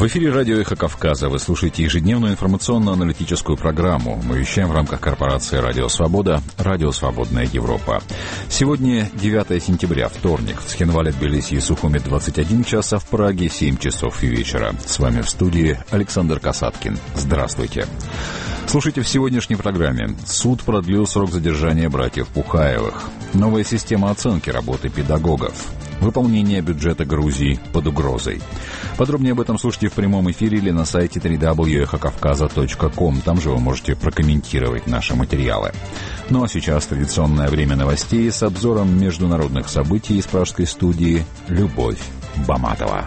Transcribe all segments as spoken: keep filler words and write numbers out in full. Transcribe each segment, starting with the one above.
В эфире радио «Эхо Кавказа». Вы слушаете ежедневную информационно-аналитическую программу. Мы вещаем в рамках корпорации «Радио Свобода», «Радио Свободная Европа». Сегодня девятое сентября, вторник. В Цхинвале, Тбилиси и Сухуми двадцать один час, а в Праге семь часов вечера. С вами в студии Александр Касаткин. Здравствуйте. Слушайте в сегодняшней программе. Суд продлил срок задержания братьев Пухаевых. Новая система оценки работы педагогов. Выполнение бюджета Грузии под угрозой. Подробнее об этом слушайте в прямом эфире или на сайте дабл ю дабл ю дабл ю точка эхо кавказа точка ком. Там же вы можете прокомментировать наши материалы. Ну а сейчас традиционное время новостей с обзором международных событий из пражской студии Любовь Баматова.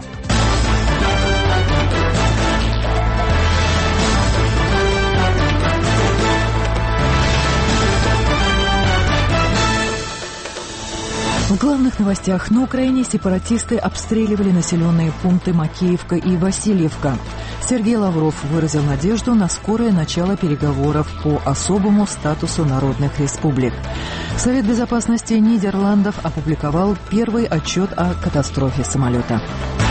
В главных новостях: на Украине сепаратисты обстреливали населенные пункты Макеевка и Васильевка. Сергей Лавров выразил надежду на скорое начало переговоров по особому статусу народных республик. Совет безопасности Нидерландов опубликовал первый отчет о катастрофе самолета.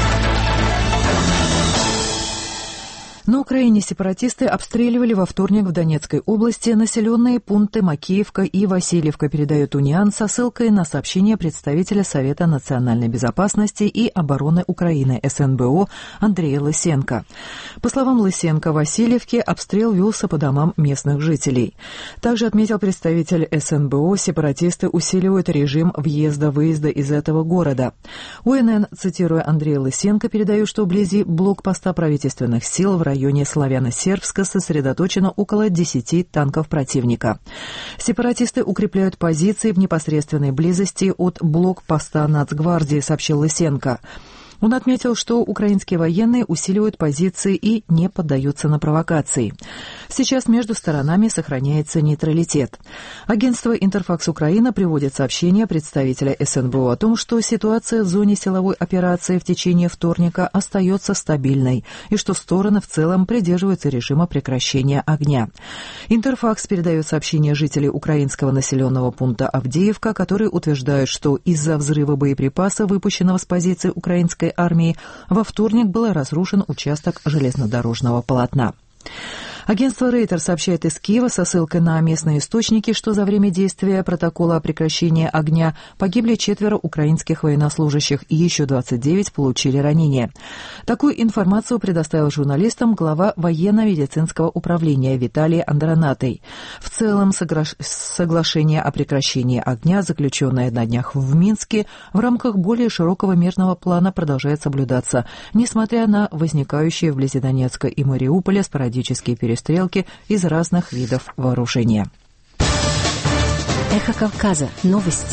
На Украине сепаратисты обстреливали во вторник в Донецкой области населенные пункты Макеевка и Васильевка, передает Униан со ссылкой на сообщение представителя Совета национальной безопасности и обороны Украины эс эн бэ о Андрея Лысенко. По словам Лысенко, в Васильевке обстрел велся по домам местных жителей. Также отметил представитель эс эн бэ о, сепаратисты усиливают режим въезда-выезда из этого города. У эн эн, цитируя Андрея Лысенко, передаю, что вблизи блокпоста правительственных сил в районе В районе Славяно-Сербска сосредоточено около десяти танков противника. Сепаратисты укрепляют позиции в непосредственной близости от блокпоста Нацгвардии, сообщил Лысенко. Он отметил, что украинские военные усиливают позиции и не поддаются на провокации. Сейчас между сторонами сохраняется нейтралитет. Агентство «Интерфакс Украина» приводит сообщение представителя эс эн бэ о о том, что ситуация в зоне силовой операции в течение вторника остается стабильной и что стороны в целом придерживаются режима прекращения огня. «Интерфакс» передает сообщение жителей украинского населенного пункта Авдеевка, которые утверждают, что из-за взрыва боеприпаса, выпущенного с позиции украинской армии, во вторник был разрушен участок железнодорожного полотна. Агентство Рейтер сообщает из Киева со ссылкой на местные источники, что за время действия протокола о прекращении огня погибли четверо украинских военнослужащих и еще двадцать девять получили ранения. Такую информацию предоставил журналистам глава военно-медицинского управления Виталий Андронатый. В целом согра... соглашение о прекращении огня, заключенное на днях в Минске, в рамках более широкого мирного плана продолжает соблюдаться, несмотря на возникающие вблизи Донецка и Мариуполя спорадические перестрелки стрелки из разных видов вооружения. Эхо Кавказа. Новости.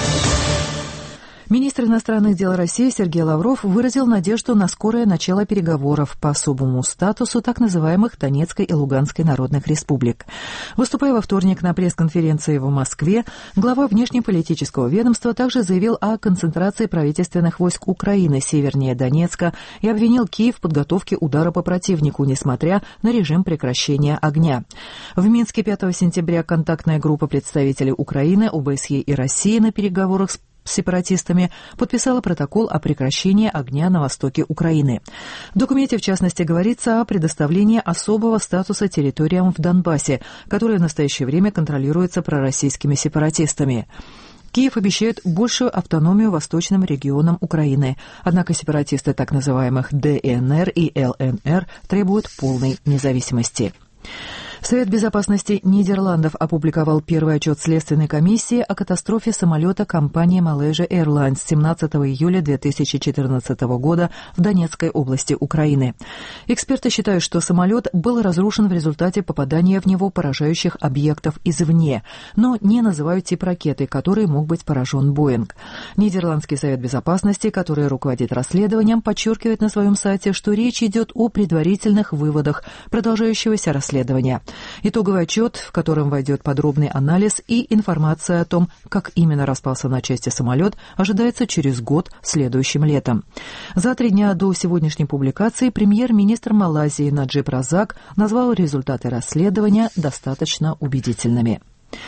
Министр иностранных дел России Сергей Лавров выразил надежду на скорое начало переговоров по особому статусу так называемых Донецкой и Луганской народных республик. Выступая во вторник на пресс-конференции в Москве, глава внешнеполитического ведомства также заявил о концентрации правительственных войск Украины севернее Донецка и обвинил Киев в подготовке удара по противнику, несмотря на режим прекращения огня. В Минске пятого сентября контактная группа представителей Украины, о бэ эс е и России на переговорах с с сепаратистами подписала протокол о прекращении огня на востоке Украины. В документе, в частности, говорится о предоставлении особого статуса территориям в Донбассе, которые в настоящее время контролируются пророссийскими сепаратистами. Киев обещает большую автономию восточным регионам Украины, однако сепаратисты так называемых дэ эн эр и эл эн эр требуют полной независимости. Совет безопасности Нидерландов опубликовал первый отчет Следственной комиссии о катастрофе самолета компании Malaysia Airlines семнадцатого июля две тысячи четырнадцатого года в Донецкой области Украины. Эксперты считают, что самолет был разрушен в результате попадания в него поражающих объектов извне, но не называют тип ракеты, которой мог быть поражен Боинг. Нидерландский совет безопасности, который руководит расследованием, подчеркивает на своем сайте, что речь идет о предварительных выводах продолжающегося расследования. Итоговый отчет, в котором войдет подробный анализ и информация о том, как именно распался на части самолет, ожидается через год, следующим летом. За три дня до сегодняшней публикации премьер-министр Малайзии Наджиб Разак назвал результаты расследования достаточно убедительными.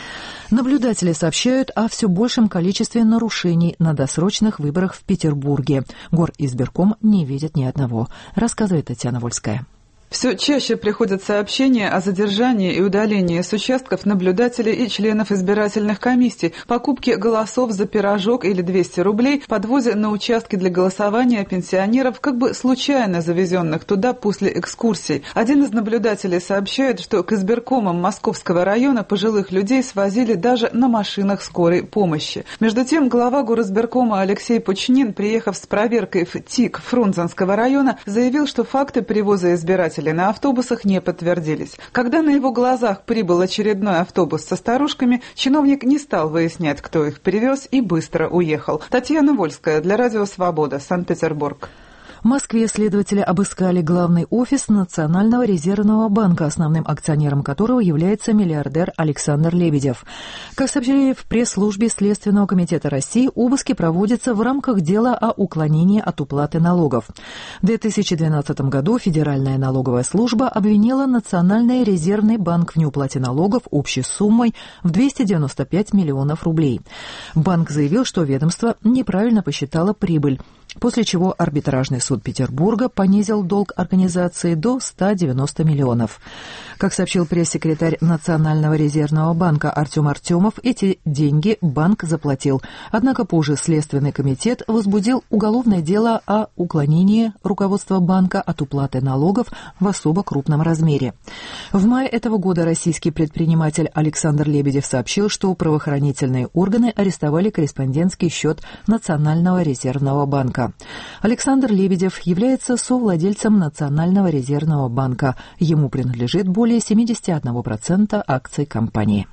Наблюдатели сообщают о все большем количестве нарушений на досрочных выборах в Петербурге. Горизбирком не видит ни одного, рассказывает Татьяна Вольская. Все чаще приходят сообщения о задержании и удалении с участков наблюдателей и членов избирательных комиссий, покупке голосов за пирожок или двести рублей, подвозе на участки для голосования пенсионеров, как бы случайно завезенных туда после экскурсий. Один из наблюдателей сообщает, что к избиркомам Московского района пожилых людей свозили даже на машинах скорой помощи. Между тем, глава горизбиркома Алексей Пучнин, приехав с проверкой в ТИК Фрунзенского района, заявил, что факты перевоза избирателей на автобусах не подтвердились. Когда на его глазах прибыл очередной автобус со старушками, чиновник не стал выяснять, кто их привез, и быстро уехал. Татьяна Вольская для Радио Свобода, Санкт-Петербург. В Москве следователи обыскали главный офис Национального резервного банка, основным акционером которого является миллиардер Александр Лебедев. Как сообщили в пресс-службе Следственного комитета России, обыски проводятся в рамках дела о уклонении от уплаты налогов. В две тысячи двенадцатом году Федеральная налоговая служба обвинила Национальный резервный банк в неуплате налогов общей суммой в двести девяносто пять миллионов рублей. Банк заявил, что ведомство неправильно посчитало прибыль, после чего арбитражный суд Петербурга понизил долг организации до ста девяноста миллионов. Как сообщил пресс-секретарь Национального резервного банка Артем Артемов, эти деньги банк заплатил. Однако позже Следственный комитет возбудил уголовное дело о уклонении руководства банка от уплаты налогов в особо крупном размере. В мае этого года российский предприниматель Александр Лебедев сообщил, что правоохранительные органы арестовали корреспондентский счет Национального резервного банка. Александр Лебедев является совладельцем Национального резервного банка. Ему принадлежит более семьдесят один процент акций компании.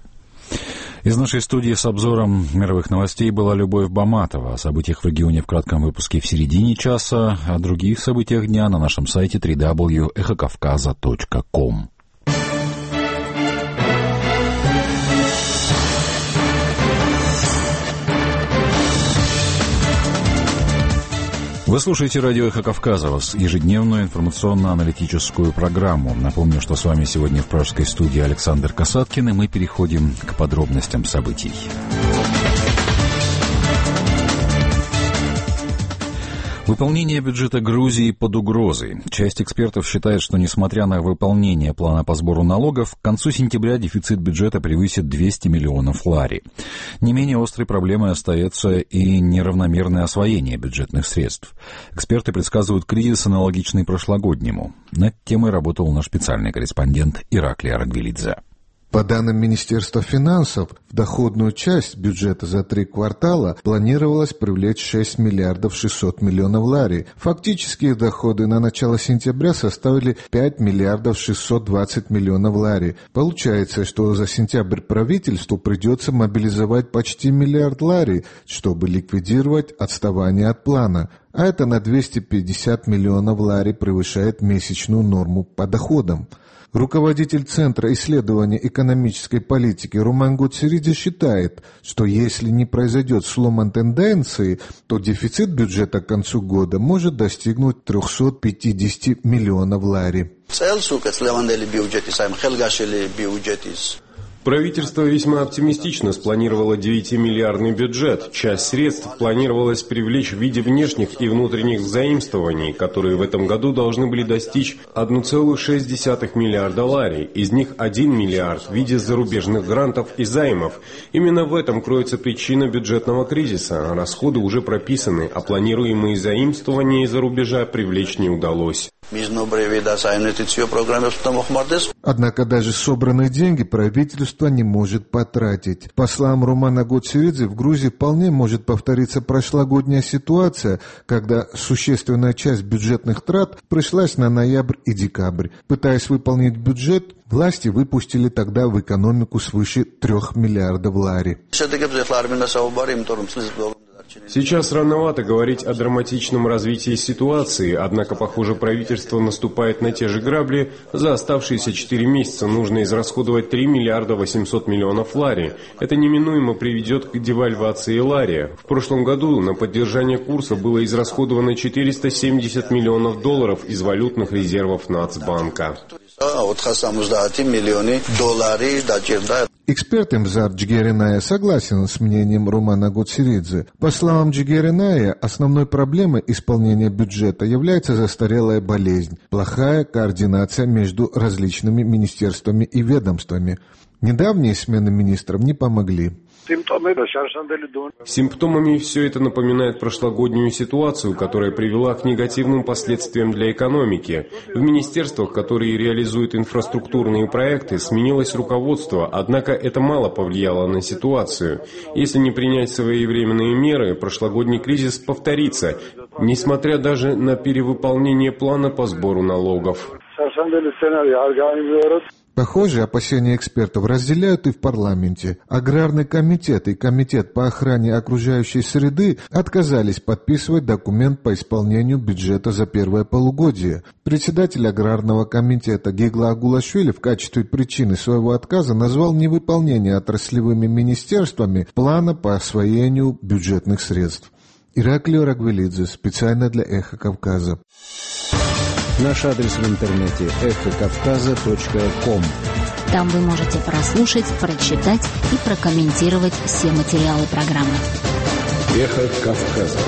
Из нашей студии с обзором мировых новостей была Любовь Баматова. О событиях в регионе в кратком выпуске в середине часа, о других событиях дня на нашем сайте дабл ю дабл ю дабл ю точка эхо кавказа точка ком. Вы слушаете радио «Эхо Кавказа», ежедневную информационно-аналитическую программу. Напомню, что с вами сегодня в пражской студии Александр Касаткин, и мы переходим к подробностям событий. Выполнение бюджета Грузии под угрозой. Часть экспертов считает, что несмотря на выполнение плана по сбору налогов, к концу сентября дефицит бюджета превысит двести миллионов лари. Не менее острой проблемой остается и неравномерное освоение бюджетных средств. Эксперты предсказывают кризис, аналогичный прошлогоднему. Над темой работал наш специальный корреспондент Ираклий Арангвелидзе. По данным Министерства финансов, в доходную часть бюджета за три квартала планировалось привлечь шесть миллиардов шестьсот миллионов лари. Фактические доходы на начало сентября составили пять миллиардов шестьсот двадцать миллионов лари. Получается, что за сентябрь правительству придется мобилизовать почти миллиард лари, чтобы ликвидировать отставание от плана. А это на двести пятьдесят миллионов лари превышает месячную норму по доходам. Руководитель Центра исследования экономической политики Руман Гуцериди считает, что если не произойдет слома тенденции, то дефицит бюджета к концу года может достигнуть триста пятьдесят миллионов лари. Правительство весьма оптимистично спланировало девятимиллиардный бюджет. Часть средств планировалось привлечь в виде внешних и внутренних заимствований, которые в этом году должны были достичь одна целая шесть десятых миллиарда лари. Из них один миллиард в виде зарубежных грантов и займов. Именно в этом кроется причина бюджетного кризиса. Расходы уже прописаны, а планируемые заимствования из-за рубежа привлечь не удалось. Однако даже собранные деньги правительство не может потратить. По словам Румана Гуцериди, в Грузии вполне может повториться прошлогодняя ситуация, когда существенная часть бюджетных трат пришлась на ноябрь и декабрь. Пытаясь выполнить бюджет, власти выпустили тогда в экономику свыше трех миллиардов лари. Сейчас рановато говорить о драматичном развитии ситуации, однако, похоже, правительство наступает на те же грабли. За оставшиеся четыре месяца нужно израсходовать три миллиарда восемьсот миллионов лари. Это неминуемо приведет к девальвации лари. В прошлом году на поддержание курса было израсходовано четыреста семьдесят миллионов долларов из валютных резервов Нацбанка. Эксперт Эмзар Джигериная согласен с мнением Романа Гуцеридзе. По словам Джигериная, основной проблемой исполнения бюджета является застарелая болезнь, плохая координация между различными министерствами и ведомствами. Недавние смены министров не помогли. Симптомами все это напоминает прошлогоднюю ситуацию, которая привела к негативным последствиям для экономики. В министерствах, которые реализуют инфраструктурные проекты, сменилось руководство, однако это мало повлияло на ситуацию. Если не принять своевременные меры, прошлогодний кризис повторится, несмотря даже на перевыполнение плана по сбору налогов. Похожие опасения экспертов разделяют и в парламенте. Аграрный комитет и комитет по охране окружающей среды отказались подписывать документ по исполнению бюджета за первое полугодие. Председатель аграрного комитета Гигла Агулашвили в качестве причины своего отказа назвал невыполнение отраслевыми министерствами плана по освоению бюджетных средств. Ираклио Рагвелидзе, специально для «Эхо Кавказа». Наш адрес в интернете эхо кавказа точка ком. Там вы можете прослушать, прочитать и прокомментировать все материалы программы. Эхо Кавказа.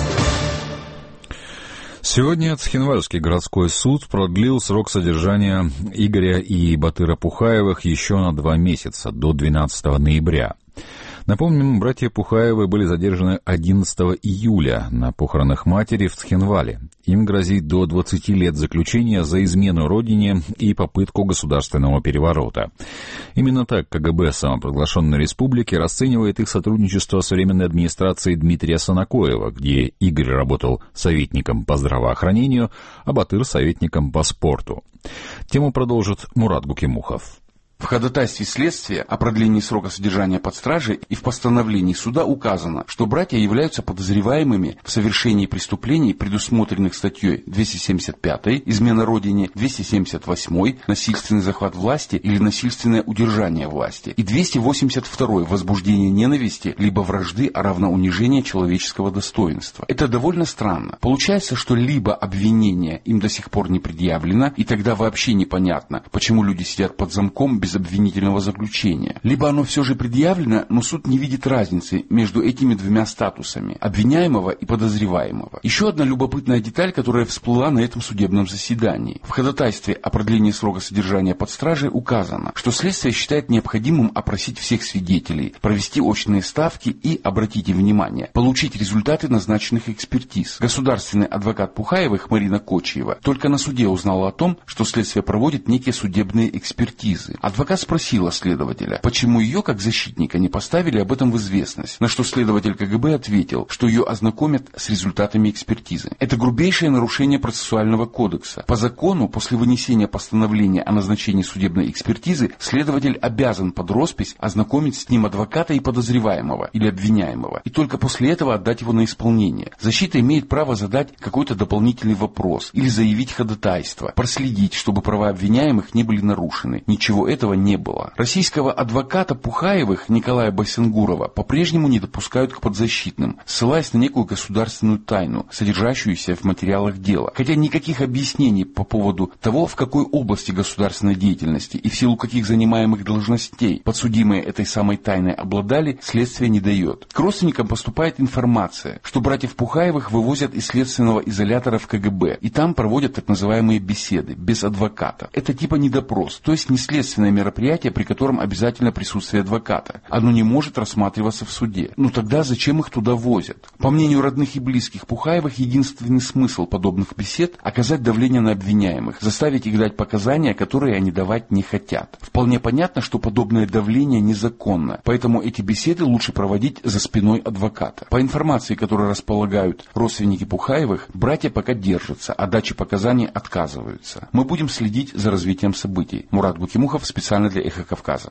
Сегодня Цхинвальский городской суд продлил срок содержания Игоря и Батыра Пухаевых еще на два месяца, до двенадцатого ноября. Напомним, братья Пухаевы были задержаны одиннадцатого июля на похоронах матери в Цхинвале. Им грозит до двадцати лет заключения за измену родине и попытку государственного переворота. Именно так КГБ самопровозглашенной республики расценивает их сотрудничество с временной администрацией Дмитрия Санакоева, где Игорь работал советником по здравоохранению, а Батыр — советником по спорту. Тему продолжит Мурат Гукимухов. В ходатайстве следствия о продлении срока содержания под стражей и в постановлении суда указано, что братья являются подозреваемыми в совершении преступлений, предусмотренных статьей двести семьдесят пятой «Измена родине», двести семьдесят восьмой «Насильственный захват власти» или «Насильственное удержание власти» и двести восемьдесят второй «Возбуждение ненависти» либо вражды, а равно унижение человеческого достоинства. Это довольно странно. Получается, что либо обвинение им до сих пор не предъявлено, и тогда вообще непонятно, почему люди сидят под замком без обвинительного заключения. Либо оно все же предъявлено, но суд не видит разницы между этими двумя статусами – обвиняемого и подозреваемого. Еще одна любопытная деталь, которая всплыла на этом судебном заседании. В ходатайстве о продлении срока содержания под стражей указано, что следствие считает необходимым опросить всех свидетелей, провести очные ставки и, обратите внимание, получить результаты назначенных экспертиз. Государственный адвокат Пухаевых Марина Кочиева только на суде узнала о том, что следствие проводит некие судебные экспертизы. Адвокат спросила следователя, почему ее, как защитника, не поставили об этом в известность, на что следователь КГБ ответил, что ее ознакомят с результатами экспертизы. Это грубейшее нарушение процессуального кодекса. По закону, после вынесения постановления о назначении судебной экспертизы, следователь обязан под роспись ознакомить с ним адвоката и подозреваемого или обвиняемого, и только после этого отдать его на исполнение. Защита имеет право задать какой-то дополнительный вопрос или заявить ходатайство, проследить, чтобы права обвиняемых не были нарушены. Ничего этого не было. Российского адвоката Пухаевых Николая Байсенгурова по-прежнему не допускают к подзащитным, ссылаясь на некую государственную тайну, содержащуюся в материалах дела. Хотя никаких объяснений по поводу того, в какой области государственной деятельности и в силу каких занимаемых должностей подсудимые этой самой тайной обладали, следствие не дает. К родственникам поступает информация, что братьев Пухаевых вывозят из следственного изолятора в КГБ, и там проводят так называемые беседы, без адвоката. Это типа не допрос, то есть не следственное мероприятие, при котором обязательно присутствие адвоката. Оно не может рассматриваться в суде. Ну тогда зачем их туда возят? По мнению родных и близких Пухаевых, единственный смысл подобных бесед – оказать давление на обвиняемых, заставить их дать показания, которые они давать не хотят. Вполне понятно, что подобное давление незаконно, поэтому эти беседы лучше проводить за спиной адвоката. По информации, которой располагают родственники Пухаевых, братья пока держатся, а даче показаний отказываются. Мы будем следить за развитием событий. Мурат Гукимухов, специально для «Эхо Кавказа».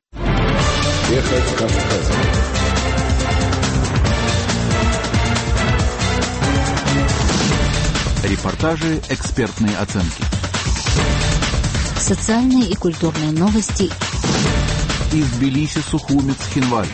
Эхо Кавказа. Репортажи, экспертные оценки. Социальные и культурные новости. Из Тбилиси, Сухуми, Цхинваль.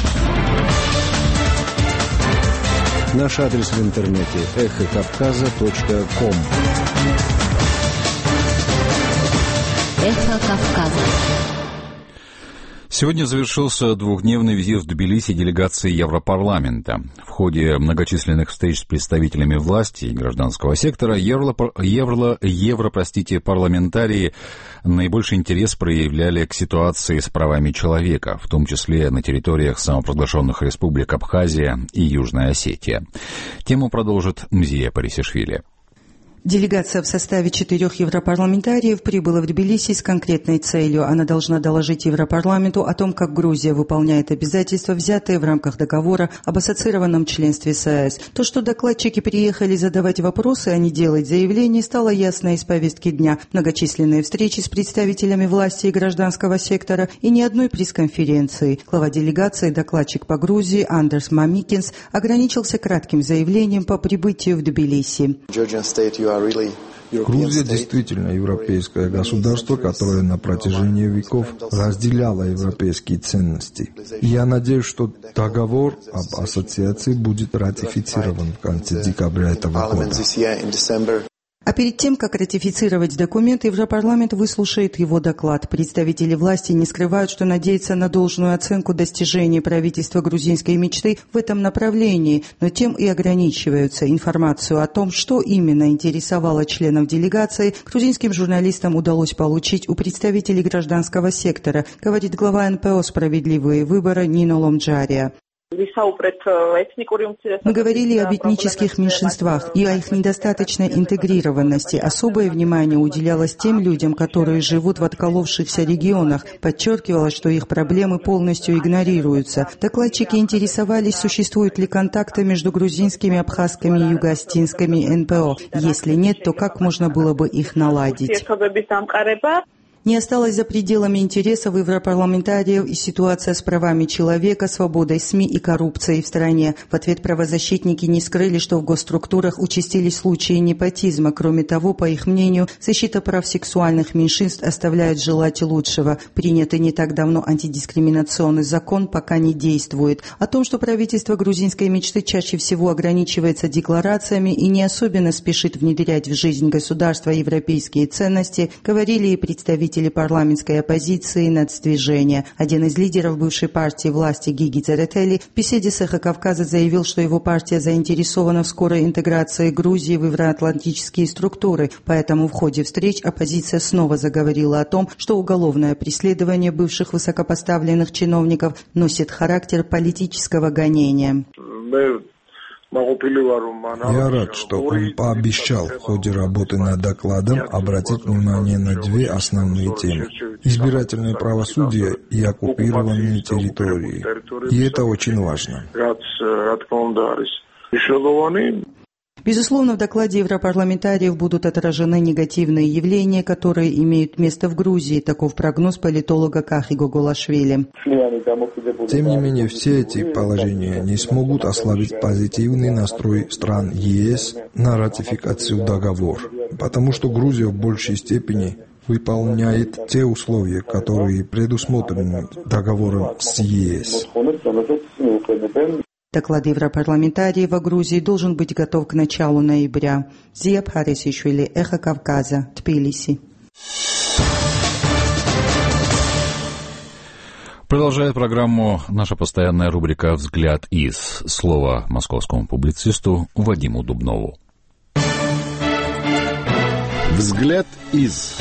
Наш адрес в интернете эхо кавказа точка ком. Эхо «Эхо Кавказа». Сегодня завершился двухдневный визит в Тбилиси делегации Европарламента. В ходе многочисленных встреч с представителями власти и гражданского сектора евро, евро, евро, простите, парламентарии наибольший интерес проявляли к ситуации с правами человека, в том числе на территориях самопровозглашенных республик Абхазия и Южная Осетия. Тему продолжит Мзия Парисишвили. Делегация в составе четырех европарламентариев прибыла в Тбилиси с конкретной целью. Она должна доложить Европарламенту о том, как Грузия выполняет обязательства, взятые в рамках договора об ассоциированном членстве с ЕС. То, что докладчики приехали задавать вопросы, а не делать заявления, стало ясно из повестки дня. Многочисленные встречи с представителями власти и гражданского сектора и ни одной пресс-конференции. Глава делегации, докладчик по Грузии Андерс Мамикинс, ограничился кратким заявлением по прибытию в Тбилиси. Грузия действительно европейское государство, которое на протяжении веков разделяло европейские ценности. И я надеюсь, что договор об ассоциации будет ратифицирован в конце декабря этого года. А перед тем, как ратифицировать документ, Европарламент выслушает его доклад. Представители власти не скрывают, что надеются на должную оценку достижений правительства грузинской мечты в этом направлении, но тем и ограничиваются. Информацию о том, что именно интересовало членов делегации, грузинским журналистам удалось получить у представителей гражданского сектора, говорит глава эн пэ о «Справедливые выборы» Нино Ломджария. Мы говорили об этнических меньшинствах и о их недостаточной интегрированности. Особое внимание уделялось тем людям, которые живут в отколовшихся регионах. Подчеркивалось, что их проблемы полностью игнорируются. Докладчики интересовались, существуют ли контакты между грузинскими, абхазскими и юго-осетинскими эн пэ о. Если нет, то как можно было бы их наладить? Не осталось за пределами интересов европарламентариев и ситуация с правами человека, свободой СМИ и коррупцией в стране. В ответ правозащитники не скрыли, что в госструктурах участились случаи непотизма. Кроме того, по их мнению, защита прав сексуальных меньшинств оставляет желать лучшего. Принятый не так давно антидискриминационный закон пока не действует. О том, что правительство грузинской мечты чаще всего ограничивается декларациями и не особенно спешит внедрять в жизнь государства европейские ценности, говорили и представители парламентской оппозиции «Нацдвижения». Один из лидеров бывшей партии власти Гиги Церетели в беседе с «Эхо Кавказа» заявил, что его партия заинтересована в скорой интеграции Грузии в евроатлантические структуры. Поэтому в ходе встреч оппозиция снова заговорила о том, что уголовное преследование бывших высокопоставленных чиновников носит характер политического гонения. Я рад, что он пообещал в ходе работы над докладом обратить внимание на две основные темы – избирательное правосудие и оккупированные территории. И это очень важно. Безусловно, в докладе европарламентариев будут отражены негативные явления, которые имеют место в Грузии. Таков прогноз политолога Кахи Гогулашвили. Тем не менее, все эти положения не смогут ослабить позитивный настрой стран ЕС на ратификацию договора, потому что Грузия в большей степени выполняет те условия, которые предусмотрены договором с ЕС. Доклад европарламентариев о Грузии должен быть готов к началу ноября. Зия Парисишвили, «Эхо Кавказа», Тбилиси. Продолжает программу наша постоянная рубрика «Взгляд из». Слово московскому публицисту Вадиму Дубнову. «Взгляд из».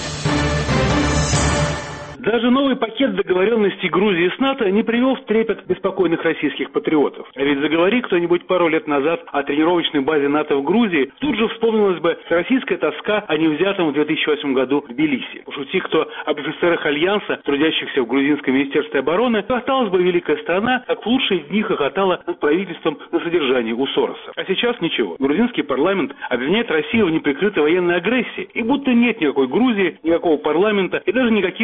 Даже новый пакет договоренностей Грузии с НАТО не привел в трепет беспокойных российских патриотов. А ведь заговори кто-нибудь пару лет назад о тренировочной базе НАТО в Грузии, тут же вспомнилась бы российская тоска о невзятом в две тысячи восьмом году в Тбилиси. Пошути кто об офицерах Альянса, трудящихся в грузинском министерстве обороны, то осталась бы великая страна, как в лучшие дни хохотала над правительством на содержании у Сороса. А сейчас ничего. Грузинский парламент обвиняет Россию в неприкрытой военной агрессии. И будто нет никакой Грузии, никакого парламента и даже никаких недавних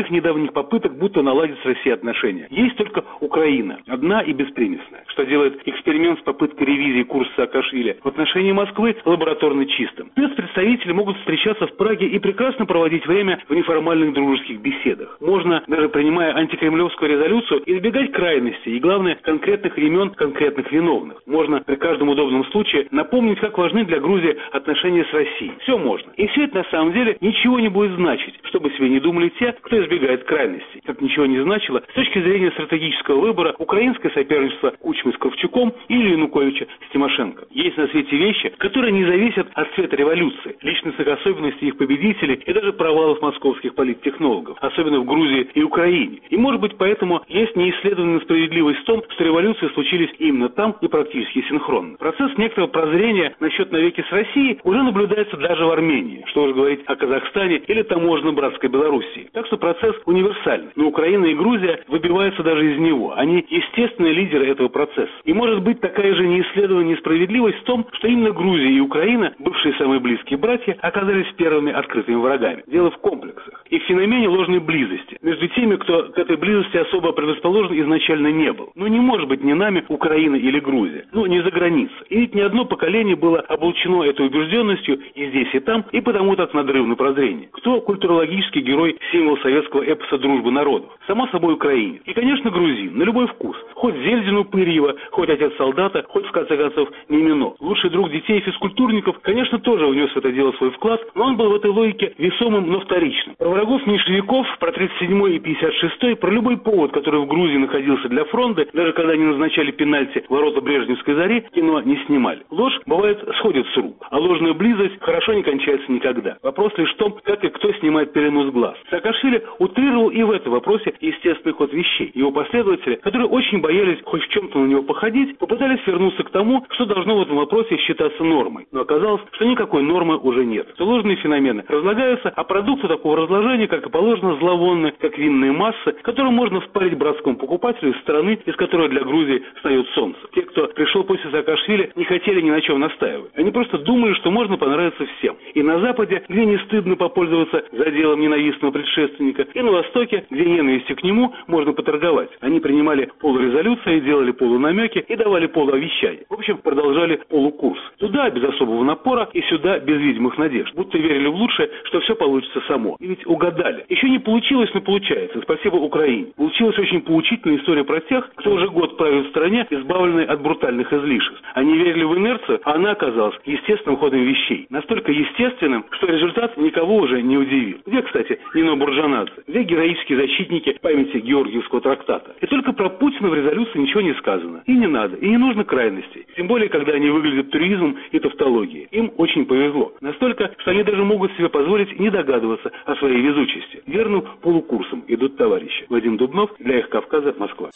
неоднократных попыток будто наладить с Россией отношения. Есть только Украина, одна и беспримесная, что делает эксперимент с попыткой ревизии курса Саакашвили в отношении Москвы лабораторно чистым. Спецпредставители могут встречаться в Праге и прекрасно проводить время в неформальных дружеских беседах. Можно, даже принимая антикремлевскую резолюцию, избегать крайностей и, главное, конкретных имен конкретных виновных. Можно при каждом удобном случае напомнить, как важны для Грузии отношения с Россией. Все можно. И все это на самом деле ничего не будет значить, чтобы себе не думали те, кто избегает крайностей. Как ничего не значило с точки зрения стратегического выбора украинское соперничество Кучмы с Кравчуком или Януковича с Тимошенко. Есть на свете вещи, которые не зависят от цвета революции, личностных особенностей их победителей и даже провалов московских политтехнологов, особенно в Грузии и Украине. И может быть поэтому есть неисследованная справедливость в том, что революции случились именно там и практически синхронно. Процесс некоторого прозрения насчет навеки с Россией уже наблюдается даже в Армении, что уж говорить о Казахстане или таможенно-братской Белоруссии. Так что процесс универсальный, но Украина и Грузия выбиваются даже из него. Они естественные лидеры этого процесса. И может быть такая же неисследованная несправедливость в том, что именно Грузия и Украина, бывшие самые близкие братья, оказались первыми открытыми врагами. Дело в комплексах и в феномене ложной близости между теми, кто к этой близости особо предрасположен изначально не был. Ну не может быть ни нами Украина или Грузия. Ну не за границей. И ведь ни одно поколение было облучено этой убежденностью и здесь, и там, и потому так надрывно прозрение. Кто культурологический герой, символ советского эпоса дружбы народов? Само собой украинец. И, конечно, грузин, на любой вкус. Хоть Зельдину Пырьева, хоть отец солдата, хоть, в конце концов, Мимино. Лучший друг детей и физкультурников, конечно, тоже внес в это дело свой вклад, но он был в этой логике весомым, но вторичным. Про врагов меньшевиков, про тридцать седьмой и пятьдесят шестой, про любой повод, который в Грузии находился для фронта, даже когда они назначали пенальти в ворота Брежневской зари, кино не снимали. Ложь, бывает, сходит с рук, а ложная близость хорошо не кончается никогда. Вопрос лишь в том, как и кто снимает пелену с глаз. Саакашвили утрировал и в этом вопросе естественный ход вещей. Его последователи, которые очень боялись хоть в чем-то на него походить, попытались вернуться к тому, что должно в этом вопросе считаться нормой. Но оказалось, что никакой нормы уже нет. Что ложные феномены разлагаются, а продукты такого разложения, как и положено, зловонны, как винные массы, которые можно впарить братскому покупателю из страны, из которой для Грузии встает солнце. Те, кто пришел после Саакашвили, не хотели ни на чем настаивать. Они просто думали, что можно понравиться всем. И на Западе, где не стыдно попользоваться заделом ненавистного предшественника, и на Востоке, где ненавистью к нему можно поторговать. Они принимали полурезолюции, делали полунамеки и давали полуовещания. В общем, продолжали полукурс. Туда без особого напора и сюда без видимых надежд. Будто верили в лучшее, что все получится само. И ведь угадали. Еще не получилось, но получается. Спасибо Украине. Получилась очень поучительная история про тех, кто уже год правит в стране, избавленной от брутальных излишеств. Они верили в инерцию, а она оказалась естественным ходом вещей. Настолько естественным, что результат никого уже не удивил. Где, кстати, Нино Бурджанадзе? Где героические защитники памяти Георгиевского трактата? И только про Путина в резолюции ничего не сказано. И не надо, и не нужно крайностей. Тем более, когда они выглядят туризмом и тавтологией. Им очень повезло. Настолько, что они даже могут себе позволить не догадываться о своей везучести. Верным полукурсом идут товарищи. Вадим Дубнов, для Эхо Кавказа, Москва.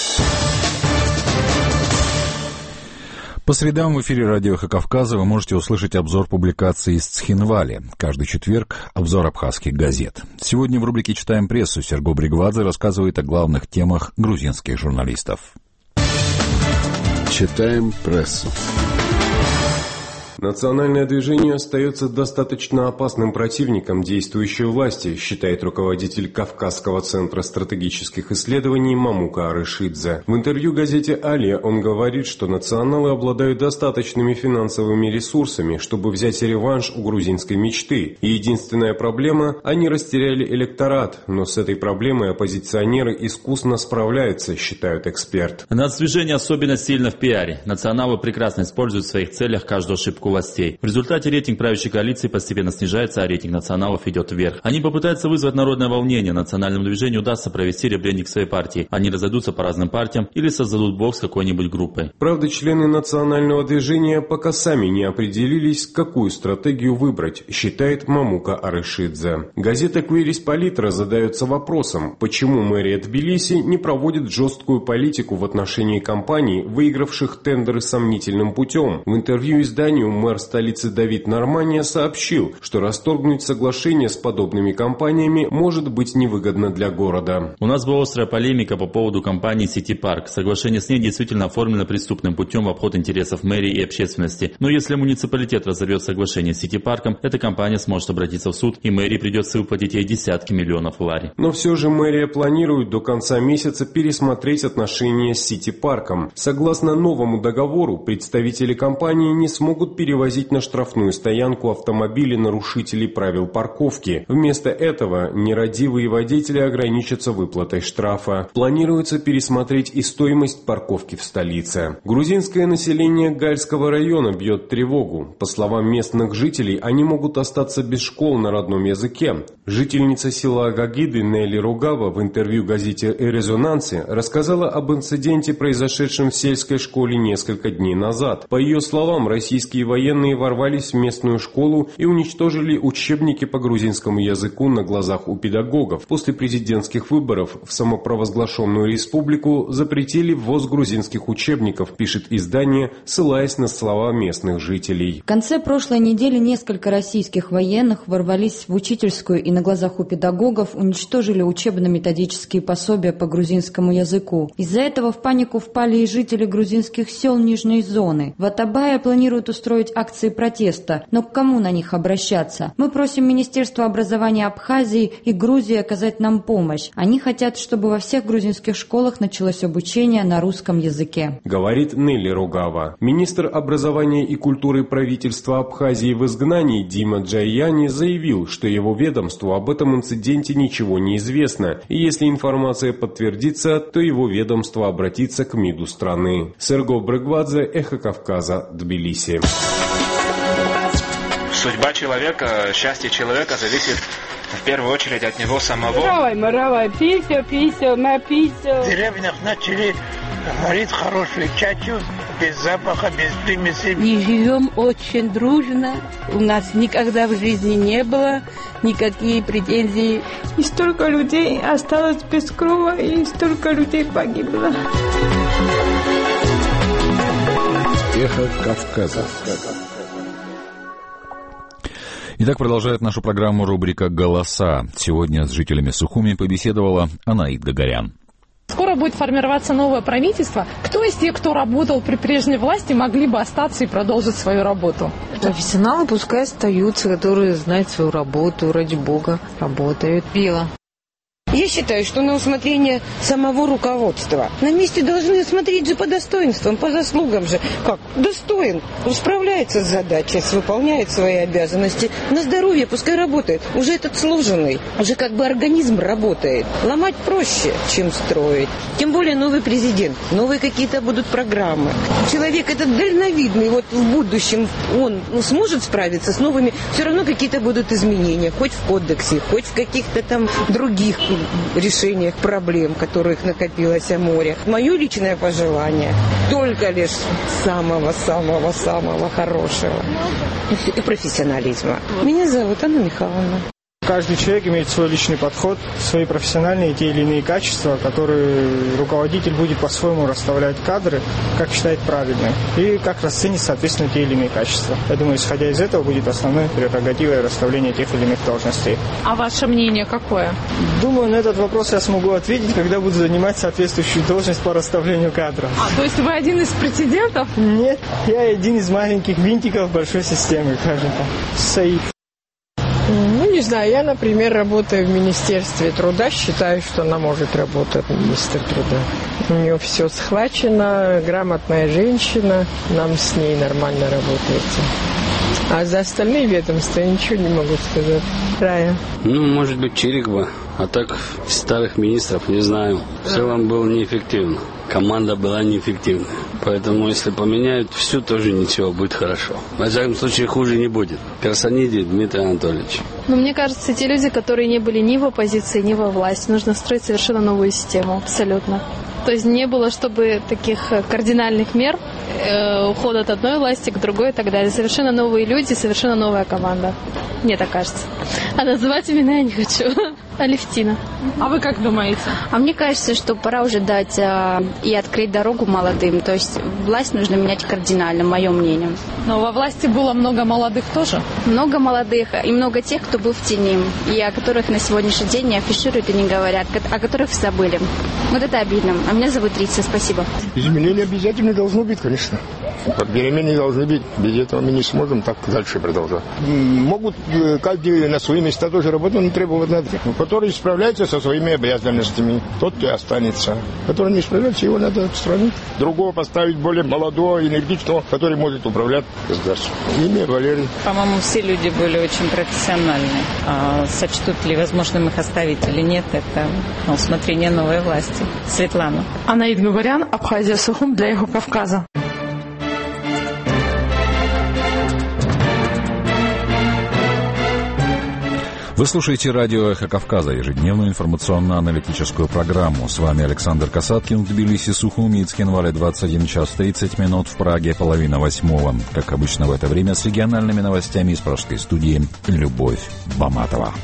По средам в эфире радио «Эхо Кавказа» вы можете услышать обзор публикаций из Цхинвали. Каждый четверг – обзор абхазских газет. Сегодня в рубрике «Читаем прессу» Серго Бригвадзе рассказывает о главных темах грузинских журналистов. Читаем прессу. Национальное движение остается достаточно опасным противником действующей власти, считает руководитель Кавказского центра стратегических исследований Мамука Арышидзе. В интервью газете «Алия» он говорит, что националы обладают достаточными финансовыми ресурсами, чтобы взять реванш у грузинской мечты. И единственная проблема – они растеряли электорат, но с этой проблемой оппозиционеры искусно справляются, считают эксперты. Нацдвижение особенно сильно в пиаре. Националы прекрасно используют в своих целях каждую ошибку властей. В результате рейтинг правящей коалиции постепенно снижается, а рейтинг националов идет вверх. Они попытаются вызвать народное волнение, национальному движению удастся провести ребрендинг своей партии. Они разойдутся по разным партиям или создадут блок с какой-нибудь группой. Правда, члены национального движения пока сами не определились, какую стратегию выбрать, считает Мамука Арышидзе. Газета «Квирис Политра» задается вопросом, почему мэрия Тбилиси не проводит жесткую политику в отношении компаний, выигравших тендеры сомнительным путем. В интервью изданию мэр столицы Давид Нормания сообщил, что расторгнуть соглашение с подобными компаниями может быть невыгодно для города. У нас была острая полемика по поводу компании City Park. Соглашение с ней действительно оформлено преступным путем в обход интересов мэрии и общественности. Но если муниципалитет разорвет соглашение с City Park, эта компания сможет обратиться в суд, и мэрии придется выплатить ей десятки миллионов лари. Но все же мэрия планирует до конца месяца пересмотреть отношения с City Park. Согласно новому договору, представители компании не смогут перевозить на штрафную стоянку автомобили нарушителей правил парковки. Вместо этого нерадивые водители ограничатся выплатой штрафа. Планируется пересмотреть и стоимость парковки в столице. Грузинское население Гальского района бьет тревогу. По словам местных жителей, они могут остаться без школ на родном языке. Жительница села Агагиды Нелли Ругава в интервью газете «Резонансе» рассказала об инциденте, произошедшем в сельской школе несколько дней назад. По ее словам, российские военные ворвались в местную школу и уничтожили учебники по грузинскому языку на глазах у педагогов. После президентских выборов в самопровозглашенную республику запретили ввоз грузинских учебников, пишет издание, ссылаясь на слова местных жителей. В конце прошлой недели несколько российских военных ворвались в учительскую и на глазах у педагогов уничтожили учебно-методические пособия по грузинскому языку. Из-за этого в панику впали и жители грузинских сел Нижней зоны. В Атабае планируют устроить акции протеста, но к кому на них обращаться? Мы просим Министерство образования Абхазии и Грузии оказать нам помощь. Они хотят, чтобы во всех грузинских школах началось обучение на русском языке. Говорит Нелли Ругава. Министр образования и культуры правительства Абхазии в изгнании Дима Джайяни заявил, что его ведомству об этом инциденте ничего не известно, и если информация подтвердится, то его ведомство обратится к МИДу страны. Серго Брыгвадзе, Эхо Кавказа, Тбилиси. Судьба человека, счастье человека зависит в первую очередь от него самого. Маравай, маравай, писю, писю, на писю. В деревнях начали варить хорошую чачу, без запаха, без примесей. И живем очень дружно. У нас никогда в жизни не было никакие претензий. И столько людей осталось без крова, и столько людей погибло. Эхо Кавказа. Итак, продолжает нашу программу рубрика «Голоса». Сегодня с жителями Сухуми побеседовала Анаид Гагарян. Скоро будет формироваться новое правительство. Кто из тех, кто работал при прежней власти, могли бы остаться и продолжить свою работу? Профессионалы пускай остаются, которые знают свою работу, ради бога, работают. Пила. Я считаю, что на усмотрение самого руководства. На месте должны смотреть же по достоинствам, по заслугам же. Как? Достоин. Справляется с задачей, выполняет свои обязанности. На здоровье пускай работает. Уже этот сложенный, уже как бы организм работает. Ломать проще, чем строить. Тем более новый президент, новые какие-то будут программы. Человек этот дальновидный, вот в будущем он ну, сможет справиться с новыми, все равно какие-то будут изменения. Хоть в кодексе, хоть в каких-то там других решениях проблем, которых накопилось море. Мое личное пожелание только лишь самого-самого-самого хорошего и профессионализма. Меня зовут Анна Михайловна. Каждый человек имеет свой личный подход, свои профессиональные те или иные качества, которые руководитель будет по-своему расставлять кадры, как считает правильным, и как расценит, соответственно, те или иные качества. Я думаю, исходя из этого, будет основной прерогативой расставления тех или иных должностей. А ваше мнение какое? Думаю, на этот вопрос я смогу ответить, когда буду занимать соответствующую должность по расставлению кадров. А, то есть вы один из претендентов? Нет, я один из маленьких винтиков большой системы, скажем так. Саид. Ну, не знаю, я, например, работаю в Министерстве труда, считаю, что она может работать министр труда. У нее все схвачено, грамотная женщина, нам с ней нормально работает. А за остальные ведомства я ничего не могу сказать. Рая. Ну, может быть, Чирикова, а так старых министров не знаю. В целом было неэффективно. Команда была неэффективная. Поэтому, если поменяют всю, тоже ничего, будет хорошо. Во всяком случае, хуже не будет. Персониди Дмитрий Анатольевич. Но мне кажется, те люди, которые не были ни в оппозиции, ни во власти, нужно строить совершенно новую систему. Абсолютно. То есть не было, чтобы таких кардинальных мер, э, ухода от одной власти к другой и так далее. Совершенно новые люди, совершенно новая команда. Мне так кажется. А называть имена я не хочу. Алевтина. А вы как думаете? А мне кажется, что пора уже дать а, и открыть дорогу молодым. То есть власть нужно менять кардинально, мое мнение. Но во власти было много молодых тоже? Много молодых и много тех, кто был в тени. И о которых на сегодняшний день не афишируют и не говорят. О которых забыли. Вот это обидно. А меня зовут Рица. Спасибо. Изменения обязательно должно быть, конечно. Перемены должны быть. Без этого мы не сможем так дальше продолжать. Могут каждый на свои места тоже работать, но требовать надо. Который справляется со своими обязанностями, тот и останется. Который не справляется, его надо отстранить. Другого поставить более молодого, энергичного, который может управлять государством. Имя Валерий. По-моему, все люди были очень профессиональны. А сочтут ли возможным их оставить или нет, это на усмотрение новой власти. Светлана. Анаид Гугарян, Абхазия, Сухум для Эхо Кавказа. Вы слушаете радио «Эхо Кавказа», ежедневную информационно-аналитическую программу. С вами Александр Касаткин в Тбилиси, Сухуми и Цхинвале, двадцать один час тридцать минут, в Праге половина восьмого. Как обычно в это время с региональными новостями из пражской студии Любовь Баматова.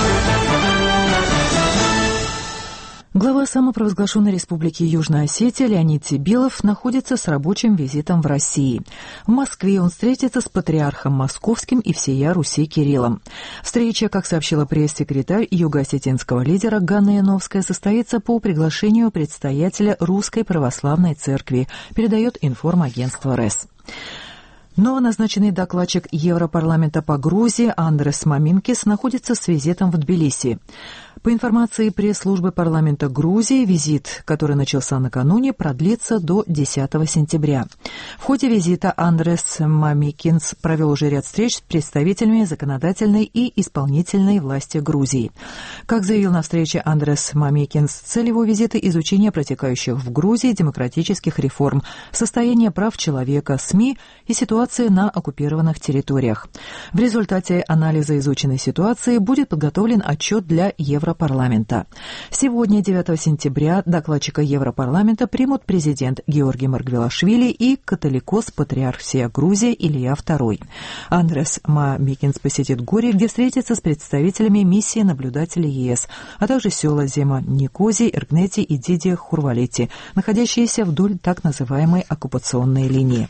Глава самопровозглашенной республики Южная Осетия Леонид Тибилов находится с рабочим визитом в России. В Москве он встретится с патриархом московским и всея Руси Кириллом. Встреча, как сообщила пресс-секретарь юго-осетинского лидера Ганна Яновская, состоится по приглашению предстоятеля Русской Православной Церкви, передает информагентство РЭС. Новоназначенный докладчик Европарламента по Грузии Андрес Маминкис находится с визитом в Тбилиси. По информации пресс-службы парламента Грузии, визит, который начался накануне, продлится до десятого сентября. В ходе визита Андрес Мамикинс провел уже ряд встреч с представителями законодательной и исполнительной власти Грузии. Как заявил на встрече Андрес Мамикинс, цель его визита – изучение протекающих в Грузии демократических реформ, состояния прав человека, СМИ и ситуации на оккупированных территориях. В результате анализа изученной ситуации будет подготовлен отчет для Европарламента. Сегодня, девятого сентября, докладчика Европарламента примут президент Георгий Маргвелашвили и католикос-патриарх всея Грузии Илья второй. Андрес Мамикинс посетит Гори, где встретится с представителями миссии наблюдателей ЕС, а также села Зема Никози, Эргнети и Дидия Хурвалити, находящиеся вдоль так называемой оккупационной линии.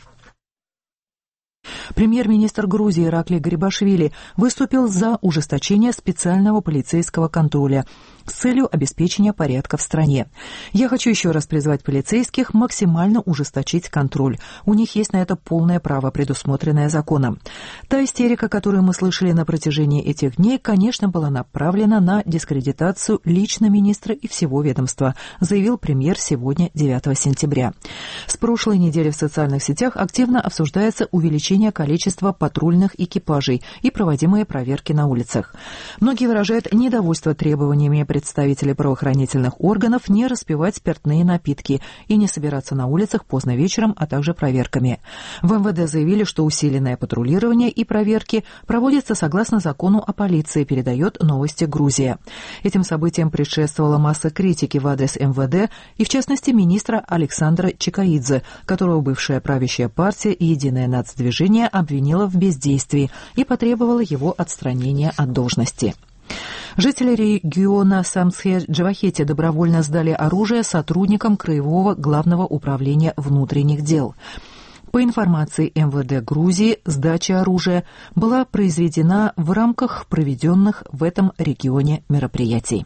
Премьер-министр Грузии Ираклий Гарибашвили выступил за ужесточение специального полицейского контроля с целью обеспечения порядка в стране. «Я хочу еще раз призвать полицейских максимально ужесточить контроль. У них есть на это полное право, предусмотренное законом». Та истерика, которую мы слышали на протяжении этих дней, конечно, была направлена на дискредитацию лично министра и всего ведомства, заявил премьер сегодня, девятого сентября. С прошлой недели в социальных сетях активно обсуждается увеличение количества патрульных экипажей и проводимые проверки на улицах. Многие выражают недовольство требованиями представителей правоохранительных органов не распивать спиртные напитки и не собираться на улицах поздно вечером, а также проверками. В эм вэ дэ заявили, что усиленное патрулирование и проверки проводятся согласно закону о полиции, передает «Новости Грузия». Этим событиям предшествовала масса критики в адрес эм вэ дэ и, в частности, министра Александра Чикаидзе, которого бывшая правящая партия «Единое нацдвижение» обвинила в бездействии и потребовала его отстранения от должности. Жители региона Самсхе-Джавахети добровольно сдали оружие сотрудникам Краевого главного управления внутренних дел. По информации эм вэ дэ Грузии, сдача оружия была произведена в рамках проведенных в этом регионе мероприятий.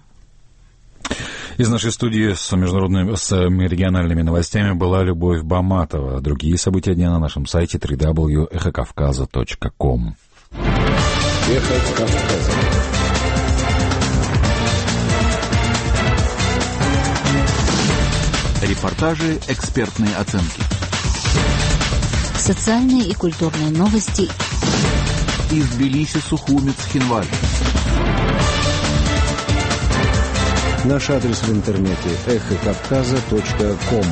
Из нашей студии с международными, с региональными новостями была Любовь Баматова. Другие события дня на нашем сайте дабл ю дабл ю дабл ю точка эхо кавказа точка ком. Эхо Кавказа. Репортажи, экспертные оценки. Социальные и культурные новости. Из Тбилиси, Сухуми, Цхинвале. Наш адрес в интернете эхо кавказа точка ком.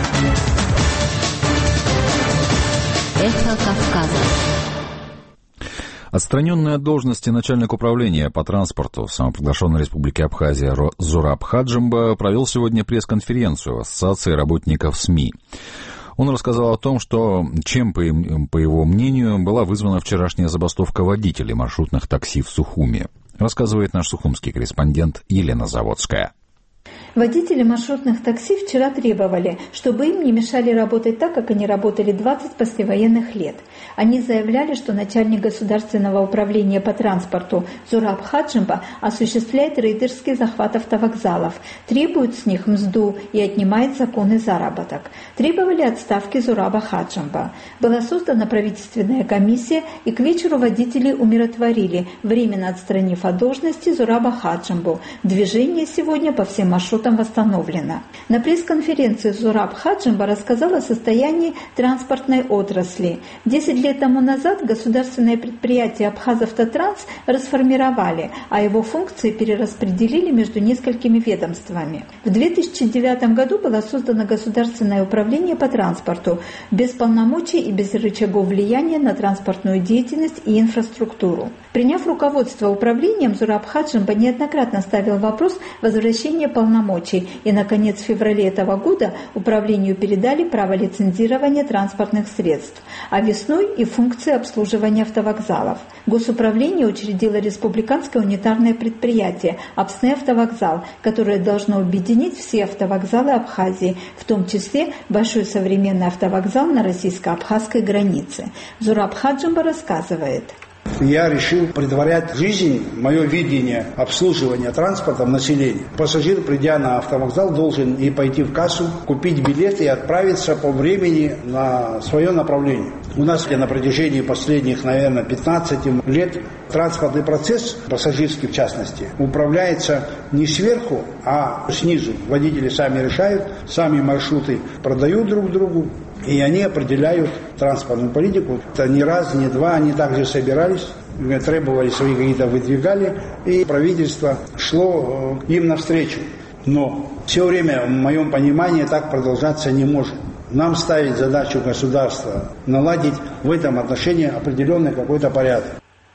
Эхо Кавказа. Отстраненный от должности начальник управления по транспорту в самопровозглашенной республике Абхазия Зураб Хаджимба провел сегодня пресс-конференцию в Ассоциации работников СМИ. Он рассказал о том, что чем, по его мнению, была вызвана вчерашняя забастовка водителей маршрутных такси в Сухуми. рассказывает наш сухумский корреспондент Елена Заводская. Водители маршрутных такси вчера требовали, чтобы им не мешали работать так, как они работали двадцать послевоенных лет. Они заявляли, что начальник государственного управления по транспорту Зураб Хаджимба осуществляет рейдерский захват автовокзалов, требует с них мзду и отнимает законный заработок. Требовали отставки Зураба Хаджимба. Была создана правительственная комиссия, и к вечеру водители умиротворили, временно отстранив от должности Зураба Хаджимбу. Движение сегодня по всем маршрутам восстановлено. На пресс-конференции Зураб Хаджимба рассказал о состоянии транспортной отрасли. Десять лет тому назад государственное предприятие «Абхазавтотранс» расформировали, а его функции перераспределили между несколькими ведомствами. В две тысячи девятом году было создано государственное управление по транспорту без полномочий и без рычагов влияния на транспортную деятельность и инфраструктуру. Приняв руководство управлением, Зураб Хаджимба неоднократно ставил вопрос возвращения полномочий, и, наконец, в феврале этого года управлению передали право лицензирования транспортных средств, а весной и функции обслуживания автовокзалов. Госуправление учредило республиканское унитарное предприятие «Апснэ-автовокзал», которое должно объединить все автовокзалы Абхазии, в том числе большой современный автовокзал на российско-абхазской границе. Зураб Хаджимба рассказывает. Я решил предварять жизнь, мое видение обслуживания транспортом населения. Пассажир, придя на автовокзал, должен и пойти в кассу, купить билет и отправиться по времени на свое направление. У нас на протяжении последних, наверное, пятнадцати лет транспортный процесс, пассажирский в частности, управляется не сверху, а снизу. Водители сами решают, сами маршруты продают друг другу. И они определяют транспортную политику. Это не раз, не два, они также собирались, требовали свои какие-то, выдвигали, и правительство шло им навстречу. Но все время, в моем понимании, так продолжаться не может. Нам ставить задачу государства наладить в этом отношении определенный какой-то порядок.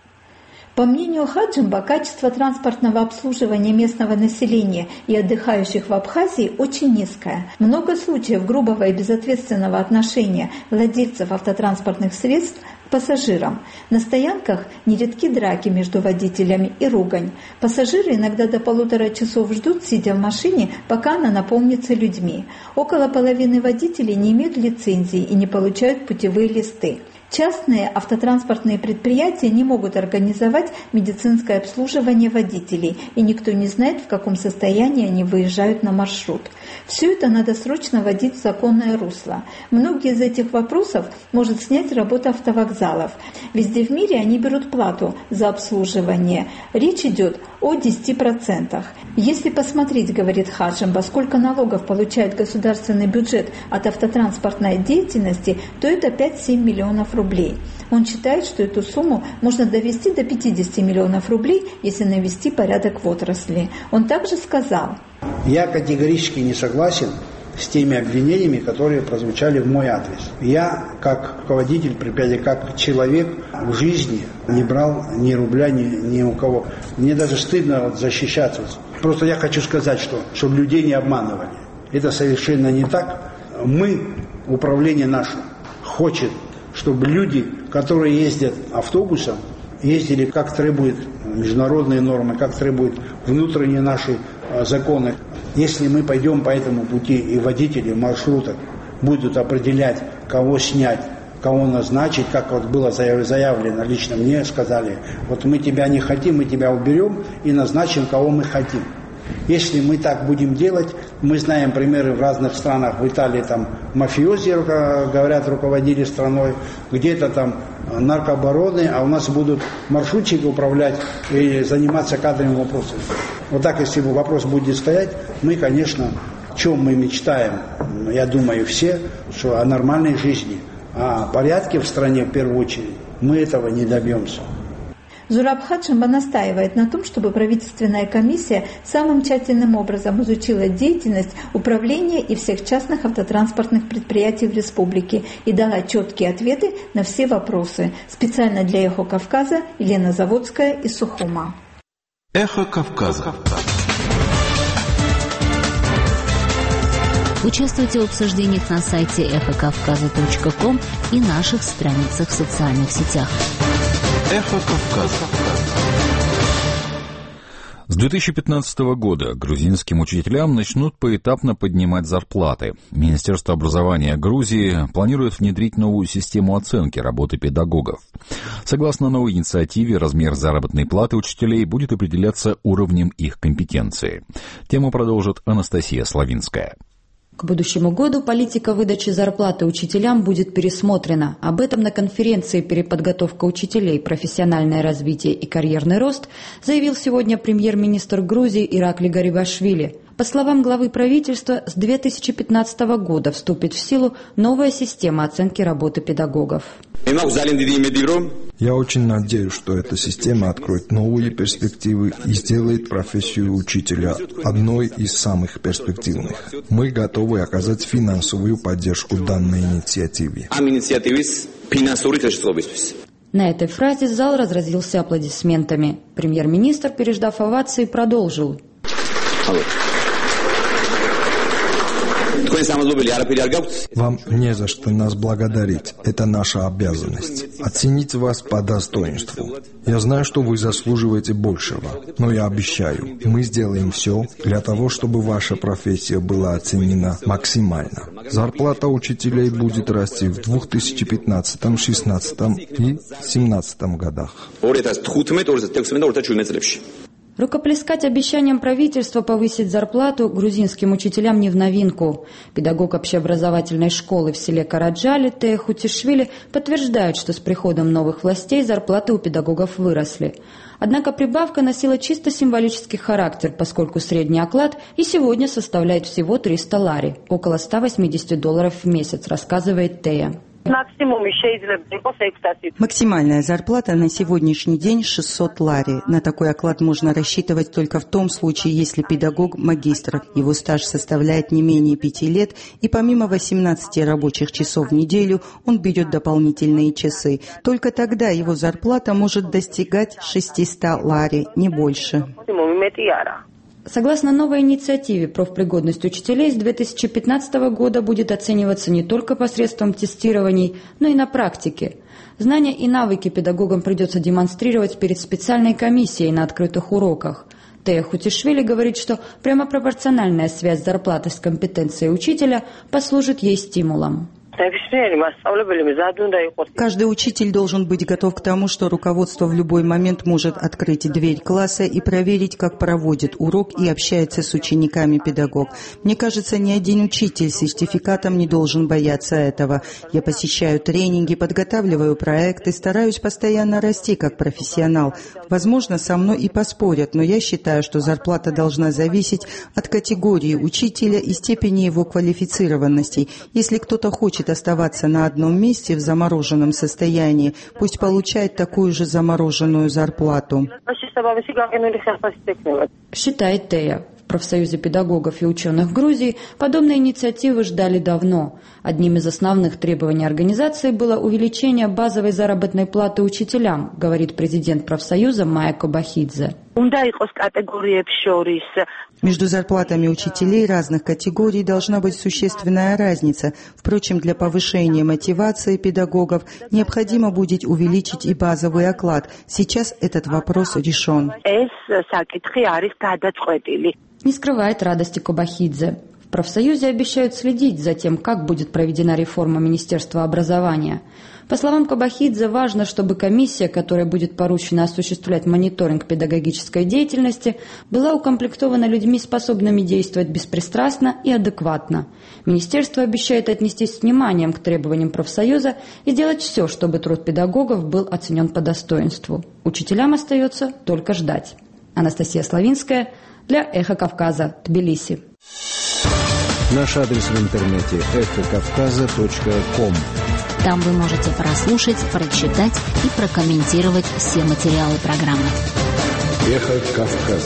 По мнению Хаджимба, качество транспортного обслуживания местного населения и отдыхающих в Абхазии очень низкое. Много случаев грубого и безответственного отношения владельцев автотранспортных средств к пассажирам. На стоянках нередки драки между водителями и ругань. Пассажиры иногда до полутора часов ждут, сидя в машине, пока она наполнится людьми. Около половины водителей не имеют лицензии и не получают путевые листы. Частные автотранспортные предприятия не могут организовать медицинское обслуживание водителей, и никто не знает, в каком состоянии они выезжают на маршрут. Все это надо срочно вводить в законное русло. Многие из этих вопросов может снять работа автовокзалов. Везде в мире они берут плату за обслуживание. Речь идет о десяти процентах. Если посмотреть, говорит Хаджимба, сколько налогов получает государственный бюджет от автотранспортной деятельности, то это пять-семь миллионов рублей. Он считает, что эту сумму можно довести до пятидесяти миллионов рублей, если навести порядок в отрасли. Он также сказал: «Я категорически не согласен с теми обвинениями, которые прозвучали в мой адрес. Я, как руководитель предприятия, как человек в жизни не брал ни рубля ни, ни у кого. Мне даже стыдно вот защищаться. Просто я хочу сказать, что чтобы людей не обманывали. Это совершенно не так. Мы, управление наше, хочет, чтобы люди, которые ездят автобусом, ездили, как требуют международные нормы, как требуют внутренние наши законы. Если мы пойдем по этому пути, и водители маршрутов будут определять, кого снять, кого назначить, как вот было заявлено, лично мне сказали, вот мы тебя не хотим, мы тебя уберем и назначим, кого мы хотим. Если мы так будем делать, мы знаем примеры в разных странах, в Италии там мафиози, говорят, руководили страной, где-то там наркообороны, а у нас будут маршрутчики управлять и заниматься кадровыми вопросами. Вот так, если вопрос будет стоять, мы, конечно, о чем мы мечтаем, я думаю, все, что о нормальной жизни, о порядке в стране в первую очередь, мы этого не добьемся. Зураб Хаджимба настаивает на том, чтобы правительственная комиссия самым тщательным образом изучила деятельность управления и всех частных автотранспортных предприятий в республике и дала четкие ответы на все вопросы. Специально для «Эхо Кавказа» Елена Заводская из Сухума. «Эхо Кавказа». Участвуйте в обсуждениях на сайте эхо кавказа точка ком и наших страницах в социальных сетях. «Эхо Кавказа». С две тысячи пятнадцатого года грузинским учителям начнут поэтапно поднимать зарплаты. Министерство образования Грузии планирует внедрить новую систему оценки работы педагогов. Согласно новой инициативе, размер заработной платы учителей будет определяться уровнем их компетенции. Тему продолжит Анастасия Славинская. К будущему году политика выдачи зарплаты учителям будет пересмотрена. Об этом на конференции «Переподготовка учителей. Профессиональное развитие и карьерный рост» заявил сегодня премьер-министр Грузии Иракли Гарибашвили. По словам главы правительства, с две тысячи пятнадцатого года вступит в силу новая система оценки работы педагогов. Я очень надеюсь, что эта система откроет новые перспективы и сделает профессию учителя одной из самых перспективных. Мы готовы оказать финансовую поддержку данной инициативе. На этой фразе зал разразился аплодисментами. Премьер-министр, переждав овации, продолжил. Вам не за что нас благодарить. Это наша обязанность. Оценить вас по достоинству. Я знаю, что вы заслуживаете большего, но я обещаю, мы сделаем все для того, чтобы ваша профессия была оценена максимально. Зарплата учителей будет расти в две тысячи пятнадцатом, две тысячи шестнадцатом и две тысячи семнадцатом годах. Рукоплескать обещаниям правительства повысить зарплату грузинским учителям не в новинку. Педагог общеобразовательной школы в селе Караджали Тея Хутишвили подтверждает, что с приходом новых властей зарплаты у педагогов выросли. Однако прибавка носила чисто символический характер, поскольку средний оклад и сегодня составляет всего триста лари, около ста восьмидесяти долларов в месяц, рассказывает Тея. Максимальная зарплата на сегодняшний день шестьсот лари. На такой оклад можно рассчитывать только в том случае, если педагог магистр. Его стаж составляет не менее пяти лет, и помимо восемнадцати рабочих часов в неделю он берет дополнительные часы. Только тогда его зарплата может достигать шестисот лари, не больше. Согласно новой инициативе, профпригодность учителей с две тысячи пятнадцатого года будет оцениваться не только посредством тестирований, но и на практике. Знания и навыки педагогам придется демонстрировать перед специальной комиссией на открытых уроках. Тея Хутишвили говорит, что прямо пропорциональная связь зарплаты с компетенцией учителя послужит ей стимулом. Каждый учитель должен быть готов к тому, что руководство в любой момент может открыть дверь класса и проверить, как проводит урок и общается с учениками педагог. Мне кажется, ни один учитель с сертификатом не должен бояться этого. Я посещаю тренинги, подготавливаю проекты, стараюсь постоянно расти как профессионал. Возможно, со мной и поспорят, но я считаю, что зарплата должна зависеть от категории учителя и степени его квалифицированности. Если кто-то хочет оставаться на одном месте в замороженном состоянии, пусть получает такую же замороженную зарплату. Считает Тея. В профсоюзе педагогов и ученых Грузии подобные инициативы ждали давно. Одним из основных требований организации было увеличение базовой заработной платы учителям, говорит президент профсоюза Майя Кобахидзе. Между зарплатами учителей разных категорий должна быть существенная разница. Впрочем, для повышения мотивации педагогов необходимо будет увеличить и базовый оклад. Сейчас этот вопрос решен. Не скрывает радости Кобахидзе. В профсоюзе обещают следить за тем, как будет проведена реформа Министерства образования. По словам Кобахидзе, важно, чтобы комиссия, которой будет поручено осуществлять мониторинг педагогической деятельности, была укомплектована людьми, способными действовать беспристрастно и адекватно. Министерство обещает отнестись с вниманием к требованиям профсоюза и сделать все, чтобы труд педагогов был оценен по достоинству. Учителям остается только ждать. Анастасия Славинская для «Эхо Кавказа», Тбилиси. Наш адрес в интернете эхо кавказа точка ком. Там вы можете прослушать, прочитать и прокомментировать все материалы программы. Эхо Кавказа.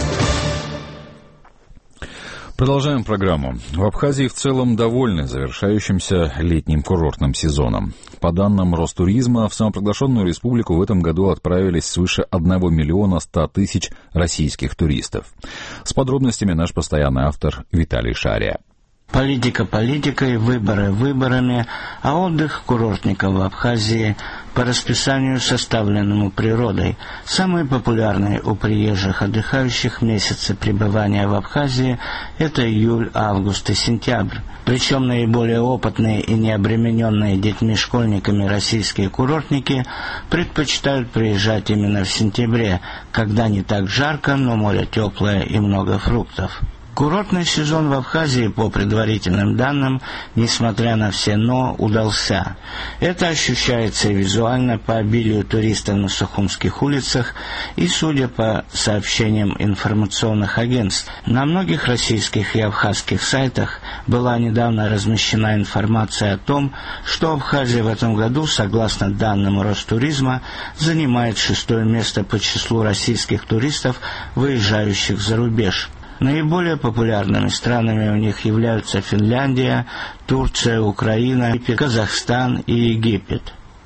Продолжаем программу. В Абхазии в целом довольны завершающимся летним курортным сезоном. По данным Ростуризма, в самопровозглашенную республику в этом году отправились свыше одного миллиона ста тысяч российских туристов. С подробностями наш постоянный автор Виталий Шария. Политика политикой, выборы выборами, а отдых курортников в Абхазии по расписанию, составленному природой. Самые популярные у приезжих отдыхающих месяцы пребывания в Абхазии – это июль, август и сентябрь. Причем наиболее опытные и необремененные детьми-школьниками российские курортники предпочитают приезжать именно в сентябре, когда не так жарко, но море теплое и много фруктов. Курортный сезон в Абхазии, по предварительным данным, несмотря на все «но», удался. Это ощущается и визуально по обилию туристов на сухумских улицах и, судя по сообщениям информационных агентств, на многих российских и абхазских сайтах была недавно размещена информация о том, что Абхазия в этом году, согласно данным Ростуризма, занимает шестое место по числу российских туристов, выезжающих за рубеж. Наиболее популярными странами у них являются Финляндия, Турция, Украина, Казахстан и Египет.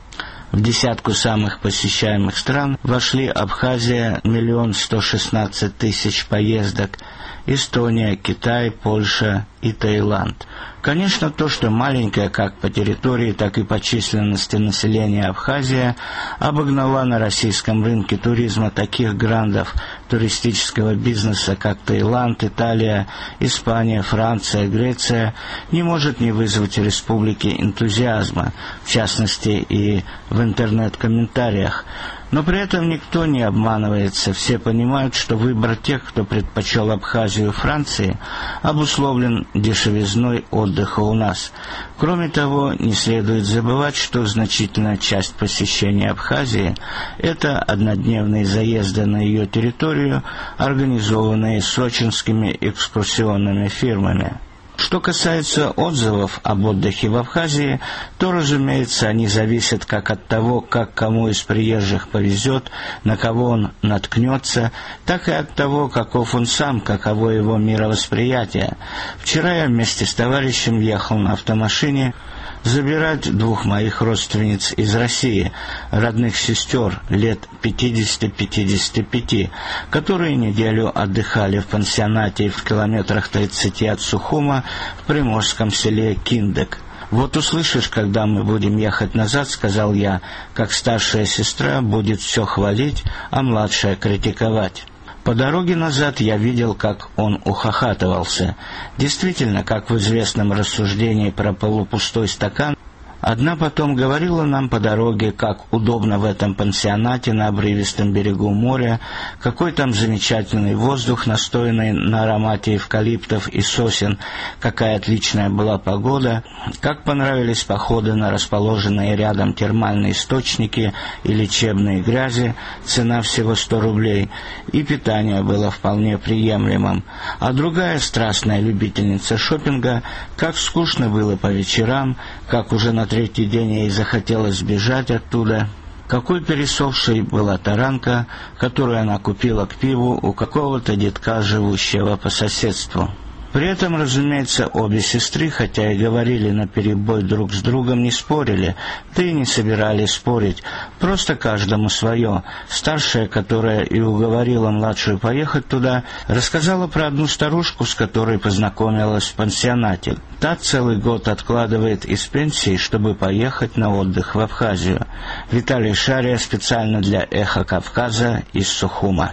В десятку самых посещаемых стран вошли Абхазия – миллион сто шестнадцать тысяч поездок, Эстония, Китай, Польша и Таиланд. Конечно, то, что маленькая как по территории, так и по численности населения Абхазия обогнала на российском рынке туризма таких грандов туристического бизнеса, как Таиланд, Италия, Испания, Франция, Греция, не может не вызвать в республике энтузиазма, в частности и в интернет-комментариях. Но при этом никто не обманывается, все понимают, что выбор тех, кто предпочел Абхазию Франции, обусловлен дешевизной отдыха у нас. Кроме того, не следует забывать, что значительная часть посещения Абхазии – это однодневные заезды на ее территорию, организованные сочинскими экскурсионными фирмами. Что касается отзывов об отдыхе в Абхазии, то, разумеется, они зависят как от того, как кому из приезжих повезет, на кого он наткнется, так и от того, каков он сам, каково его мировосприятие. Вчера я вместе с товарищем ехал на автомашине забирать двух моих родственниц из России, родных сестер лет пятидесяти-пятидесяти пяти, которые неделю отдыхали в пансионате в километрах тридцати от Сухума в приморском селе Киндек. «Вот услышишь, когда мы будем ехать назад, — сказал я, — как старшая сестра будет все хвалить, а младшая критиковать». По дороге назад я видел, как он ухахатывался. Действительно, как в известном рассуждении про полупустой стакан, одна потом говорила нам по дороге, как удобно в этом пансионате на обрывистом берегу моря, какой там замечательный воздух, настоянный на аромате эвкалиптов и сосен, какая отличная была погода, как понравились походы на расположенные рядом термальные источники и лечебные грязи, цена всего сто рублей, и питание было вполне приемлемым. А другая страстная любительница шопинга, как скучно было по вечерам, как уже на третий день ей захотелось сбежать оттуда. Какой пересохшей была таранка, которую она купила к пиву у какого-то детка, живущего по соседству. При этом, разумеется, обе сестры, хотя и говорили наперебой друг с другом, не спорили, да и не собирались спорить, просто каждому свое. Старшая, которая и уговорила младшую поехать туда, рассказала про одну старушку, с которой познакомилась в пансионате. Та целый год откладывает из пенсии, чтобы поехать на отдых в Абхазию. Виталий Шария специально для «Эхо Кавказа» из Сухума.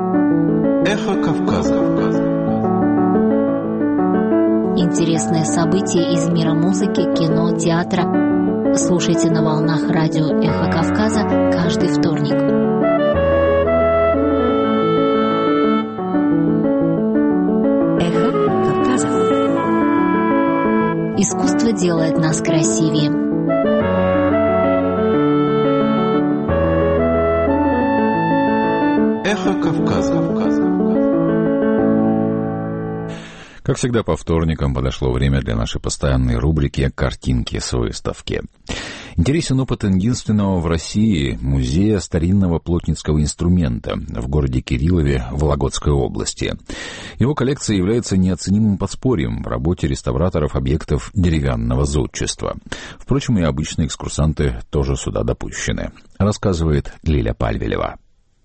«Эхо Кавказа». Интересные события из мира музыки, кино, театра. Слушайте на волнах радио «Эхо Кавказа» каждый вторник. «Эхо Кавказа». Искусство делает нас красивее. «Эхо Кавказа». Как всегда, по вторникам подошло время для нашей постоянной рубрики «Картинки с выставки». Интересен опыт единственного в России музея старинного плотницкого инструмента в городе Кириллове Вологодской области. Его коллекция является неоценимым подспорьем в работе реставраторов объектов деревянного зодчества. Впрочем, и обычные экскурсанты тоже сюда допущены, рассказывает Лиля Пальвелева.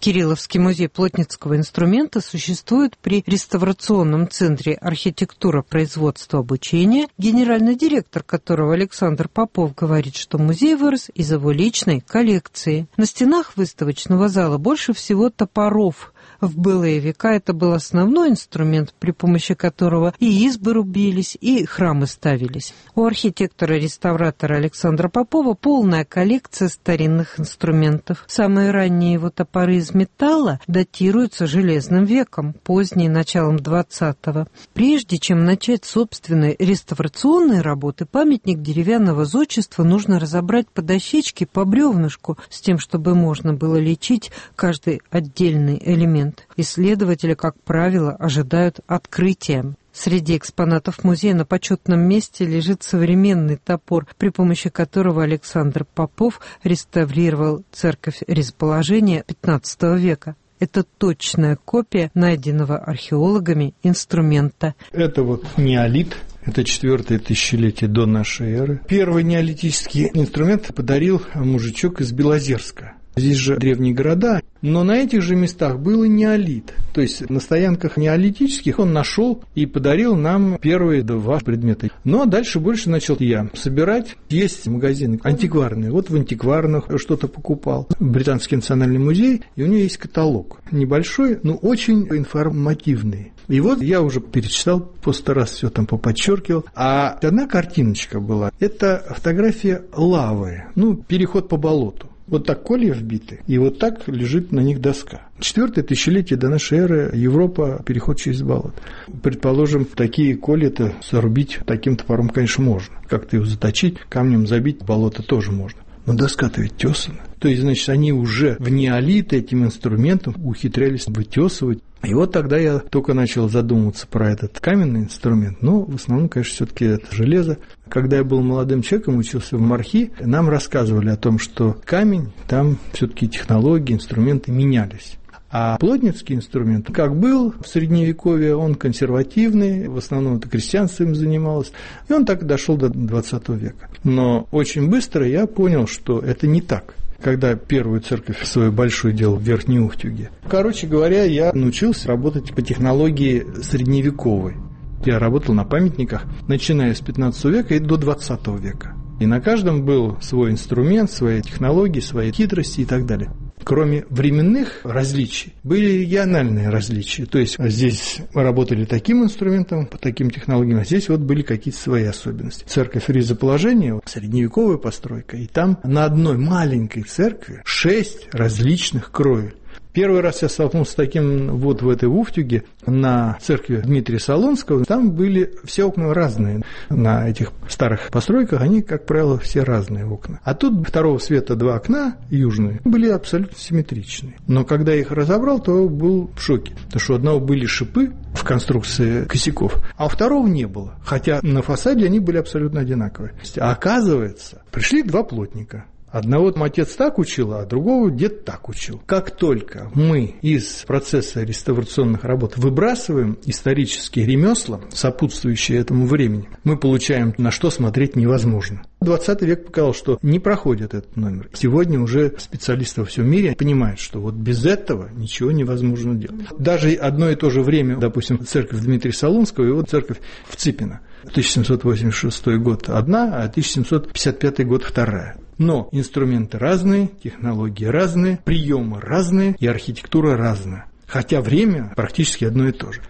Кирилловский музей плотницкого инструмента существует при реставрационном центре архитектура, производства, обучения, генеральный директор которого Александр Попов говорит, что музей вырос из его личной коллекции. На стенах выставочного зала больше всего топоров. В былые века это был основной инструмент, при помощи которого и избы рубились, и храмы ставились. У архитектора-реставратора Александра Попова полная коллекция старинных инструментов. Самые ранние его топоры из металла датируются Железным веком, поздние — началом двадцатого. Прежде чем начать собственные реставрационные работы, памятник деревянного зодчества нужно разобрать по дощечке, по бревнышку, с тем, чтобы можно было лечить каждый отдельный элемент. Исследователи, как правило, ожидают открытия. Среди экспонатов музея на почетном месте лежит современный топор, при помощи которого Александр Попов реставрировал церковь Ризоположения пятнадцатого века. Это точная копия найденного археологами инструмента. Это вот неолит. Это четвертое тысячелетие до нашей эры. Первый неолитический инструмент подарил мужичок из Белозерска. Здесь же древние города, но на этих же местах был и неолит. То есть на стоянках неолитических он нашел и подарил нам первые два предмета. Ну а дальше больше начал я собирать. Есть магазины антикварные. Вот в антикварных что-то покупал. Британский национальный музей, и у него есть каталог. Небольшой, но очень информативный. И вот я уже перечитал, по сто раз все там поподчеркивал. А одна картиночка была. Это фотография лавы. Ну, переход по болоту. Вот так колья вбиты, и вот так лежит на них доска. Четвертое тысячелетие до нашей эры, Европа, переход через болото. Предположим, такие колья-то срубить таким топором, конечно, можно. Как-то его заточить, камнем забить, болото тоже можно. Но доска-то ведь тесана. То есть, значит, они уже в неолит этим инструментом ухитрялись вытесывать. И вот тогда я только начал задумываться про этот каменный инструмент, но в основном, конечно, все-таки это железо. Когда я был молодым человеком, учился в МАРХИ, нам рассказывали о том, что камень, там все-таки технологии, инструменты менялись. А плотницкий инструмент, как был в Средневековье, он консервативный, в основном это крестьянство им занималось, и он так и дошел до двадцатого века. Но очень быстро я понял, что это не так. Когда первую церковь свою большую делал в Верхней Уфтюге. Короче говоря, я научился работать по технологии средневековой. Я работал на памятниках, начиная с пятнадцатого века и до двадцатого века. И на каждом был свой инструмент, свои технологии, свои хитрости и так далее. Кроме временных различий, были региональные различия. То есть здесь мы работали таким инструментом, по таким технологиям, а здесь вот были какие-то свои особенности. Церковь Ризоположения, средневековая постройка, и там на одной маленькой церкви шесть различных кровель. Первый раз я столкнулся с таким вот в этой Уфтюге на церкви Дмитрия Солонского. Там были все окна разные. На этих старых постройках они, как правило, все разные окна. А тут второго света два окна южные были абсолютно симметричные. Но когда я их разобрал, то был в шоке. Потому что у одного были шипы в конструкции косяков, а у второго не было. Хотя на фасаде они были абсолютно одинаковые. А оказывается, пришли два плотника. Одного отец так учил, а другого дед так учил. Как только мы из процесса реставрационных работ выбрасываем исторические ремесла, сопутствующие этому времени, мы получаем, на что смотреть невозможно. двадцатый век показал, что не проходит этот номер. Сегодня уже специалисты во всем мире понимают, что вот без этого ничего невозможно делать. Даже одно и то же время, допустим, церковь Дмитрия Солонского и вот церковь в Ципино. тысяча семьсот восемьдесят шестой год одна, а тысяча семьсот пятьдесят пятый год вторая. Но инструменты разные, технологии разные, приемы разные и архитектура разная. Хотя время практически одно и то же.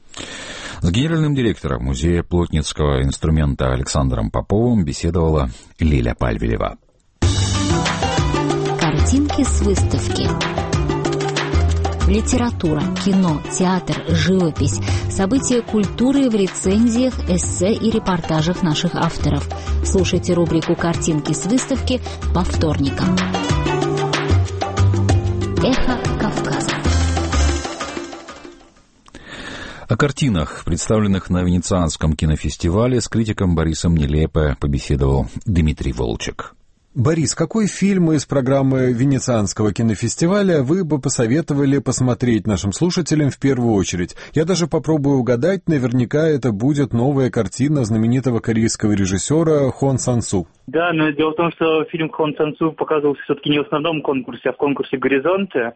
С генеральным директором Музея плотницкого инструмента Александром Поповым беседовала Лиля Пальвелева. Картинки с выставки. Литература, кино, театр, живопись, события культуры в рецензиях, эссе и репортажах наших авторов. Слушайте рубрику «Картинки с выставки» по вторникам. Эхо Кавказа. О картинах, представленных на Венецианском кинофестивале, с критиком Борисом Нелепе побеседовал Дмитрий Волчек. Борис, какой фильм из программы Венецианского кинофестиваля вы бы посоветовали посмотреть нашим слушателям в первую очередь? Я даже попробую угадать, наверняка это будет новая картина знаменитого корейского режиссера Хон Сан-су. Да, но дело в том, что фильм Хон Сан-су показывался все-таки не в основном конкурсе, а в конкурсе «Горизонты».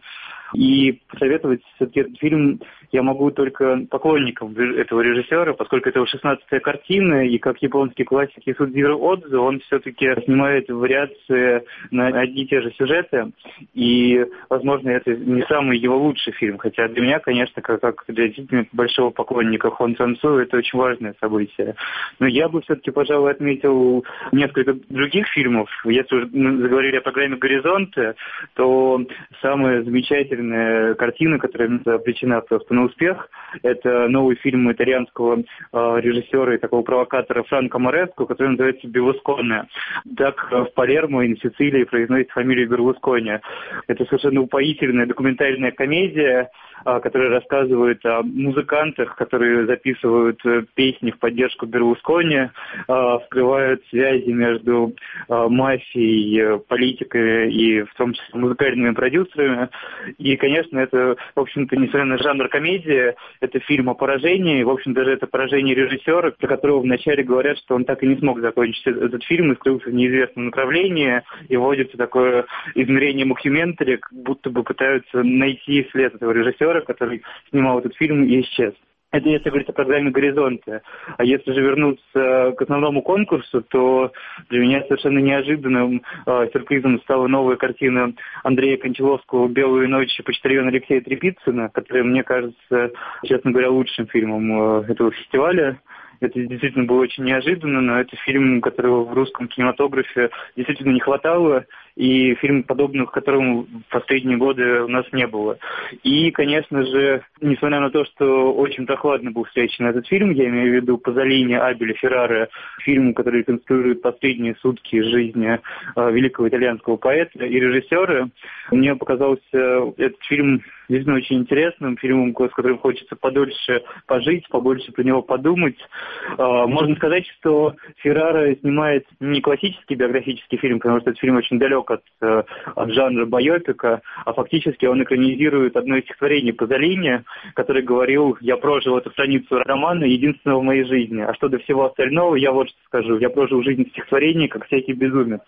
И посоветовать все-таки этот фильм я могу только поклонникам этого режиссера, поскольку это его шестнадцатая картина, и как японский классик Ясудзиро Одзу, он все-таки снимает вариации на одни и те же сюжеты, и, возможно, это не самый его лучший фильм, хотя для меня, конечно, как, как для действительно большого поклонника Хон Сан Су, это очень важное событие. Но я бы все-таки, пожалуй, отметил несколько других фильмов. Если уже заговорили о программе «Горизонты», то самая замечательная картина, которая обречена просто на успех, это новый фильм итальянского э, режиссера и такого провокатора Франко Мореско, который называется «Берлускони». Так в Палермо и на Сицилии произносит фамилию Берлускони. Это совершенно упоительная документальная комедия, э, которая рассказывает о музыкантах, которые записывают э, песни в поддержку Берлускони, э, вскрывают связи между э, мафией, э, политикой и в том числе музыкальными продюсерами. И, конечно, это, в общем-то, несмотря на жанр комедии, это фильм о поражении. В общем, даже это поражение режиссера, про которого вначале говорят, что он так и не смог закончить этот фильм и скрылся в неизвестном направлении. И вводится такое измерение мокюментари, как будто бы пытаются найти след этого режиссера, который снимал этот фильм и исчез. Это если говорить о программе «Горизонты». А если же вернуться к основному конкурсу, то для меня совершенно неожиданным э, сюрпризом стала новая картина Андрея Кончаловского «Белые ночи» почтальона Алексея Трепицына, которая, мне кажется, честно говоря, лучшим фильмом э, этого фестиваля. Это действительно было очень неожиданно, но это фильм, которого в русском кинематографе действительно не хватало, и фильм, подобных которому в последние годы у нас не было. И, конечно же, несмотря на то, что очень прохладно был встречен этот фильм, я имею в виду «Пазолини» Абеля Феррары, фильм, который реконструирует последние сутки жизни э, великого итальянского поэта и режиссера, мне показался этот фильм действительно очень интересным, фильмом, с которым хочется подольше пожить, побольше про него подумать. Можно сказать, что Феррара снимает не классический биографический фильм, потому что этот фильм очень далек от, от жанра байопика, а фактически он экранизирует одно из стихотворений Пазолини, который говорил: «Я прожил эту страницу романа, единственного в моей жизни. А что до всего остального, я вот что скажу. Я прожил жизнь в стихотворении, как всякий безумец».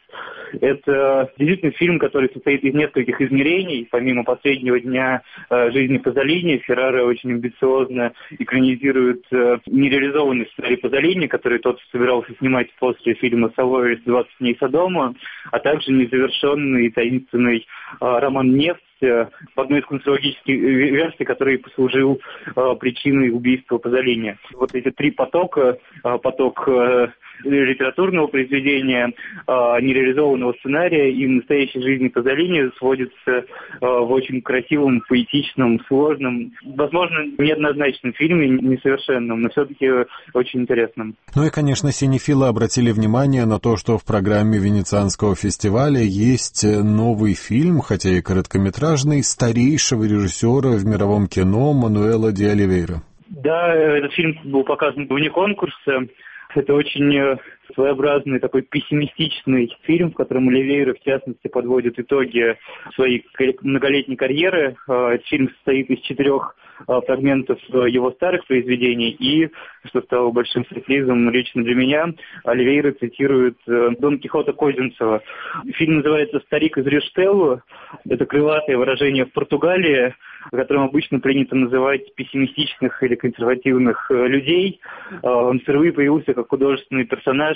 Это действительно фильм, который состоит из нескольких измерений. Помимо «Последнего дня жизни Пазолини», Феррара очень амбициозно экранизирует нереализованный сценарий Пазолини, который тот собирался снимать после фильма «Салоис. двадцать дней Содома», а также незавершенный и таинственный роман «Нефть», в одной из конспирологических версий, который послужил причиной убийства Пазолини. Вот эти три потока, поток литературного произведения, нереализованного сценария и настоящей жизни Пазолини сводится в очень красивом, поэтичном, сложном, возможно, неоднозначном фильме, несовершенном, но все-таки очень интересном. Ну и, конечно, синефилы обратили внимание на то, что в программе Венецианского фестиваля есть новый фильм, хотя и короткометражный, старейшего режиссера в мировом кино Мануэла ди Оливейра. Да, этот фильм был показан вне конкурса. Это очень своеобразный такой пессимистичный фильм, в котором Оливейра, в частности, подводит итоги своей многолетней карьеры. Этот фильм состоит из четырех фрагментов его старых произведений, и, что стало большим сюрпризом лично для меня, Оливейра цитирует Дон Кихота Козинцева. Фильм называется «Старик из Риштелло». Это крылатое выражение в Португалии, которым обычно принято называть пессимистичных или консервативных людей. Он впервые появился как художественный персонаж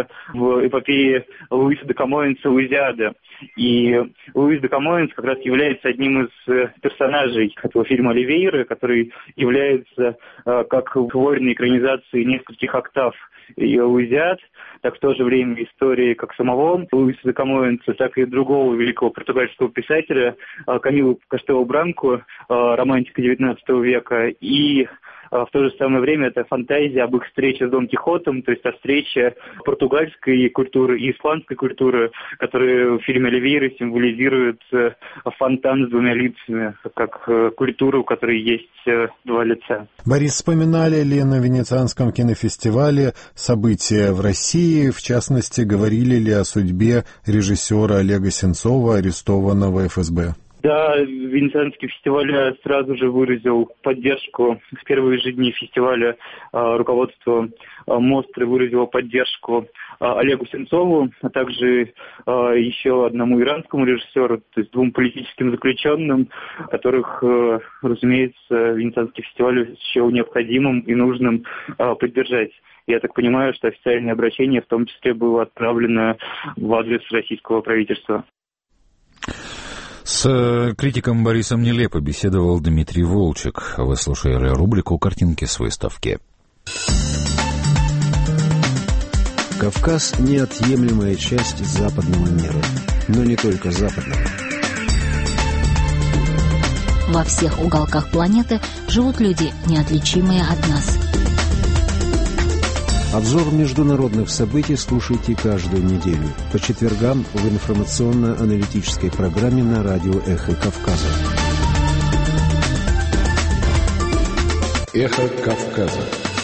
в эпопее Луиса де Камоэнса «Луизиада». И Луис де Камоэнс как раз является одним из персонажей этого фильма Оливейры, который является как творной экранизацией нескольких октав «Луизиад», так в то же время истории как самого Луиса де Камоэнса, так и другого великого португальского писателя Камилу Каштелу Бранку, романтика девятнадцатого века, и в то же самое время это фантазия об их встрече с Дон Кихотом, то есть о встрече португальской культуры и испанской культуры, которые в фильме Оливейры символизируют фонтан с двумя лицами, как культуру, у которой есть два лица. Борис, вспоминали ли на Венецианском кинофестивале события в России, в частности, говорили ли о судьбе режиссера Олега Сенцова, арестованного эф эс бэ? Да, Венецианский фестиваль сразу же выразил поддержку. В первые же дни фестиваля руководство Мостры выразило поддержку Олегу Сенцову, а также еще одному иранскому режиссеру, то есть двум политическим заключенным, которых, разумеется, Венецианский фестиваль счел необходимым и нужным поддержать. Я так понимаю, что официальное обращение в том числе было отправлено в адрес российского правительства. С критиком Борисом Нелепо беседовал Дмитрий Волчек. Вы слушали рубрику «Картинки с выставки». Кавказ – неотъемлемая часть западного мира, но не только западного. Во всех уголках планеты живут люди, неотличимые от нас. Обзор международных событий слушайте каждую неделю по четвергам в информационно-аналитической программе на радио «Эхо Кавказа». «Эхо Кавказа».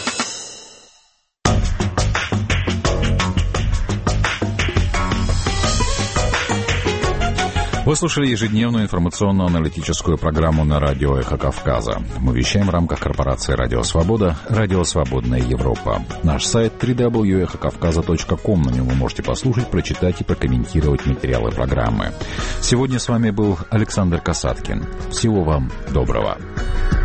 Вы слушали ежедневную информационно-аналитическую программу на радио «Эхо Кавказа». Мы вещаем в рамках корпорации «Радио Свобода», «Радио Свободная Европа». Наш сайт дабл ю дабл ю дабл ю точка эхо кавказа точка ком. На нем вы можете послушать, прочитать и прокомментировать материалы программы. Сегодня с вами был Александр Касаткин. Всего вам доброго.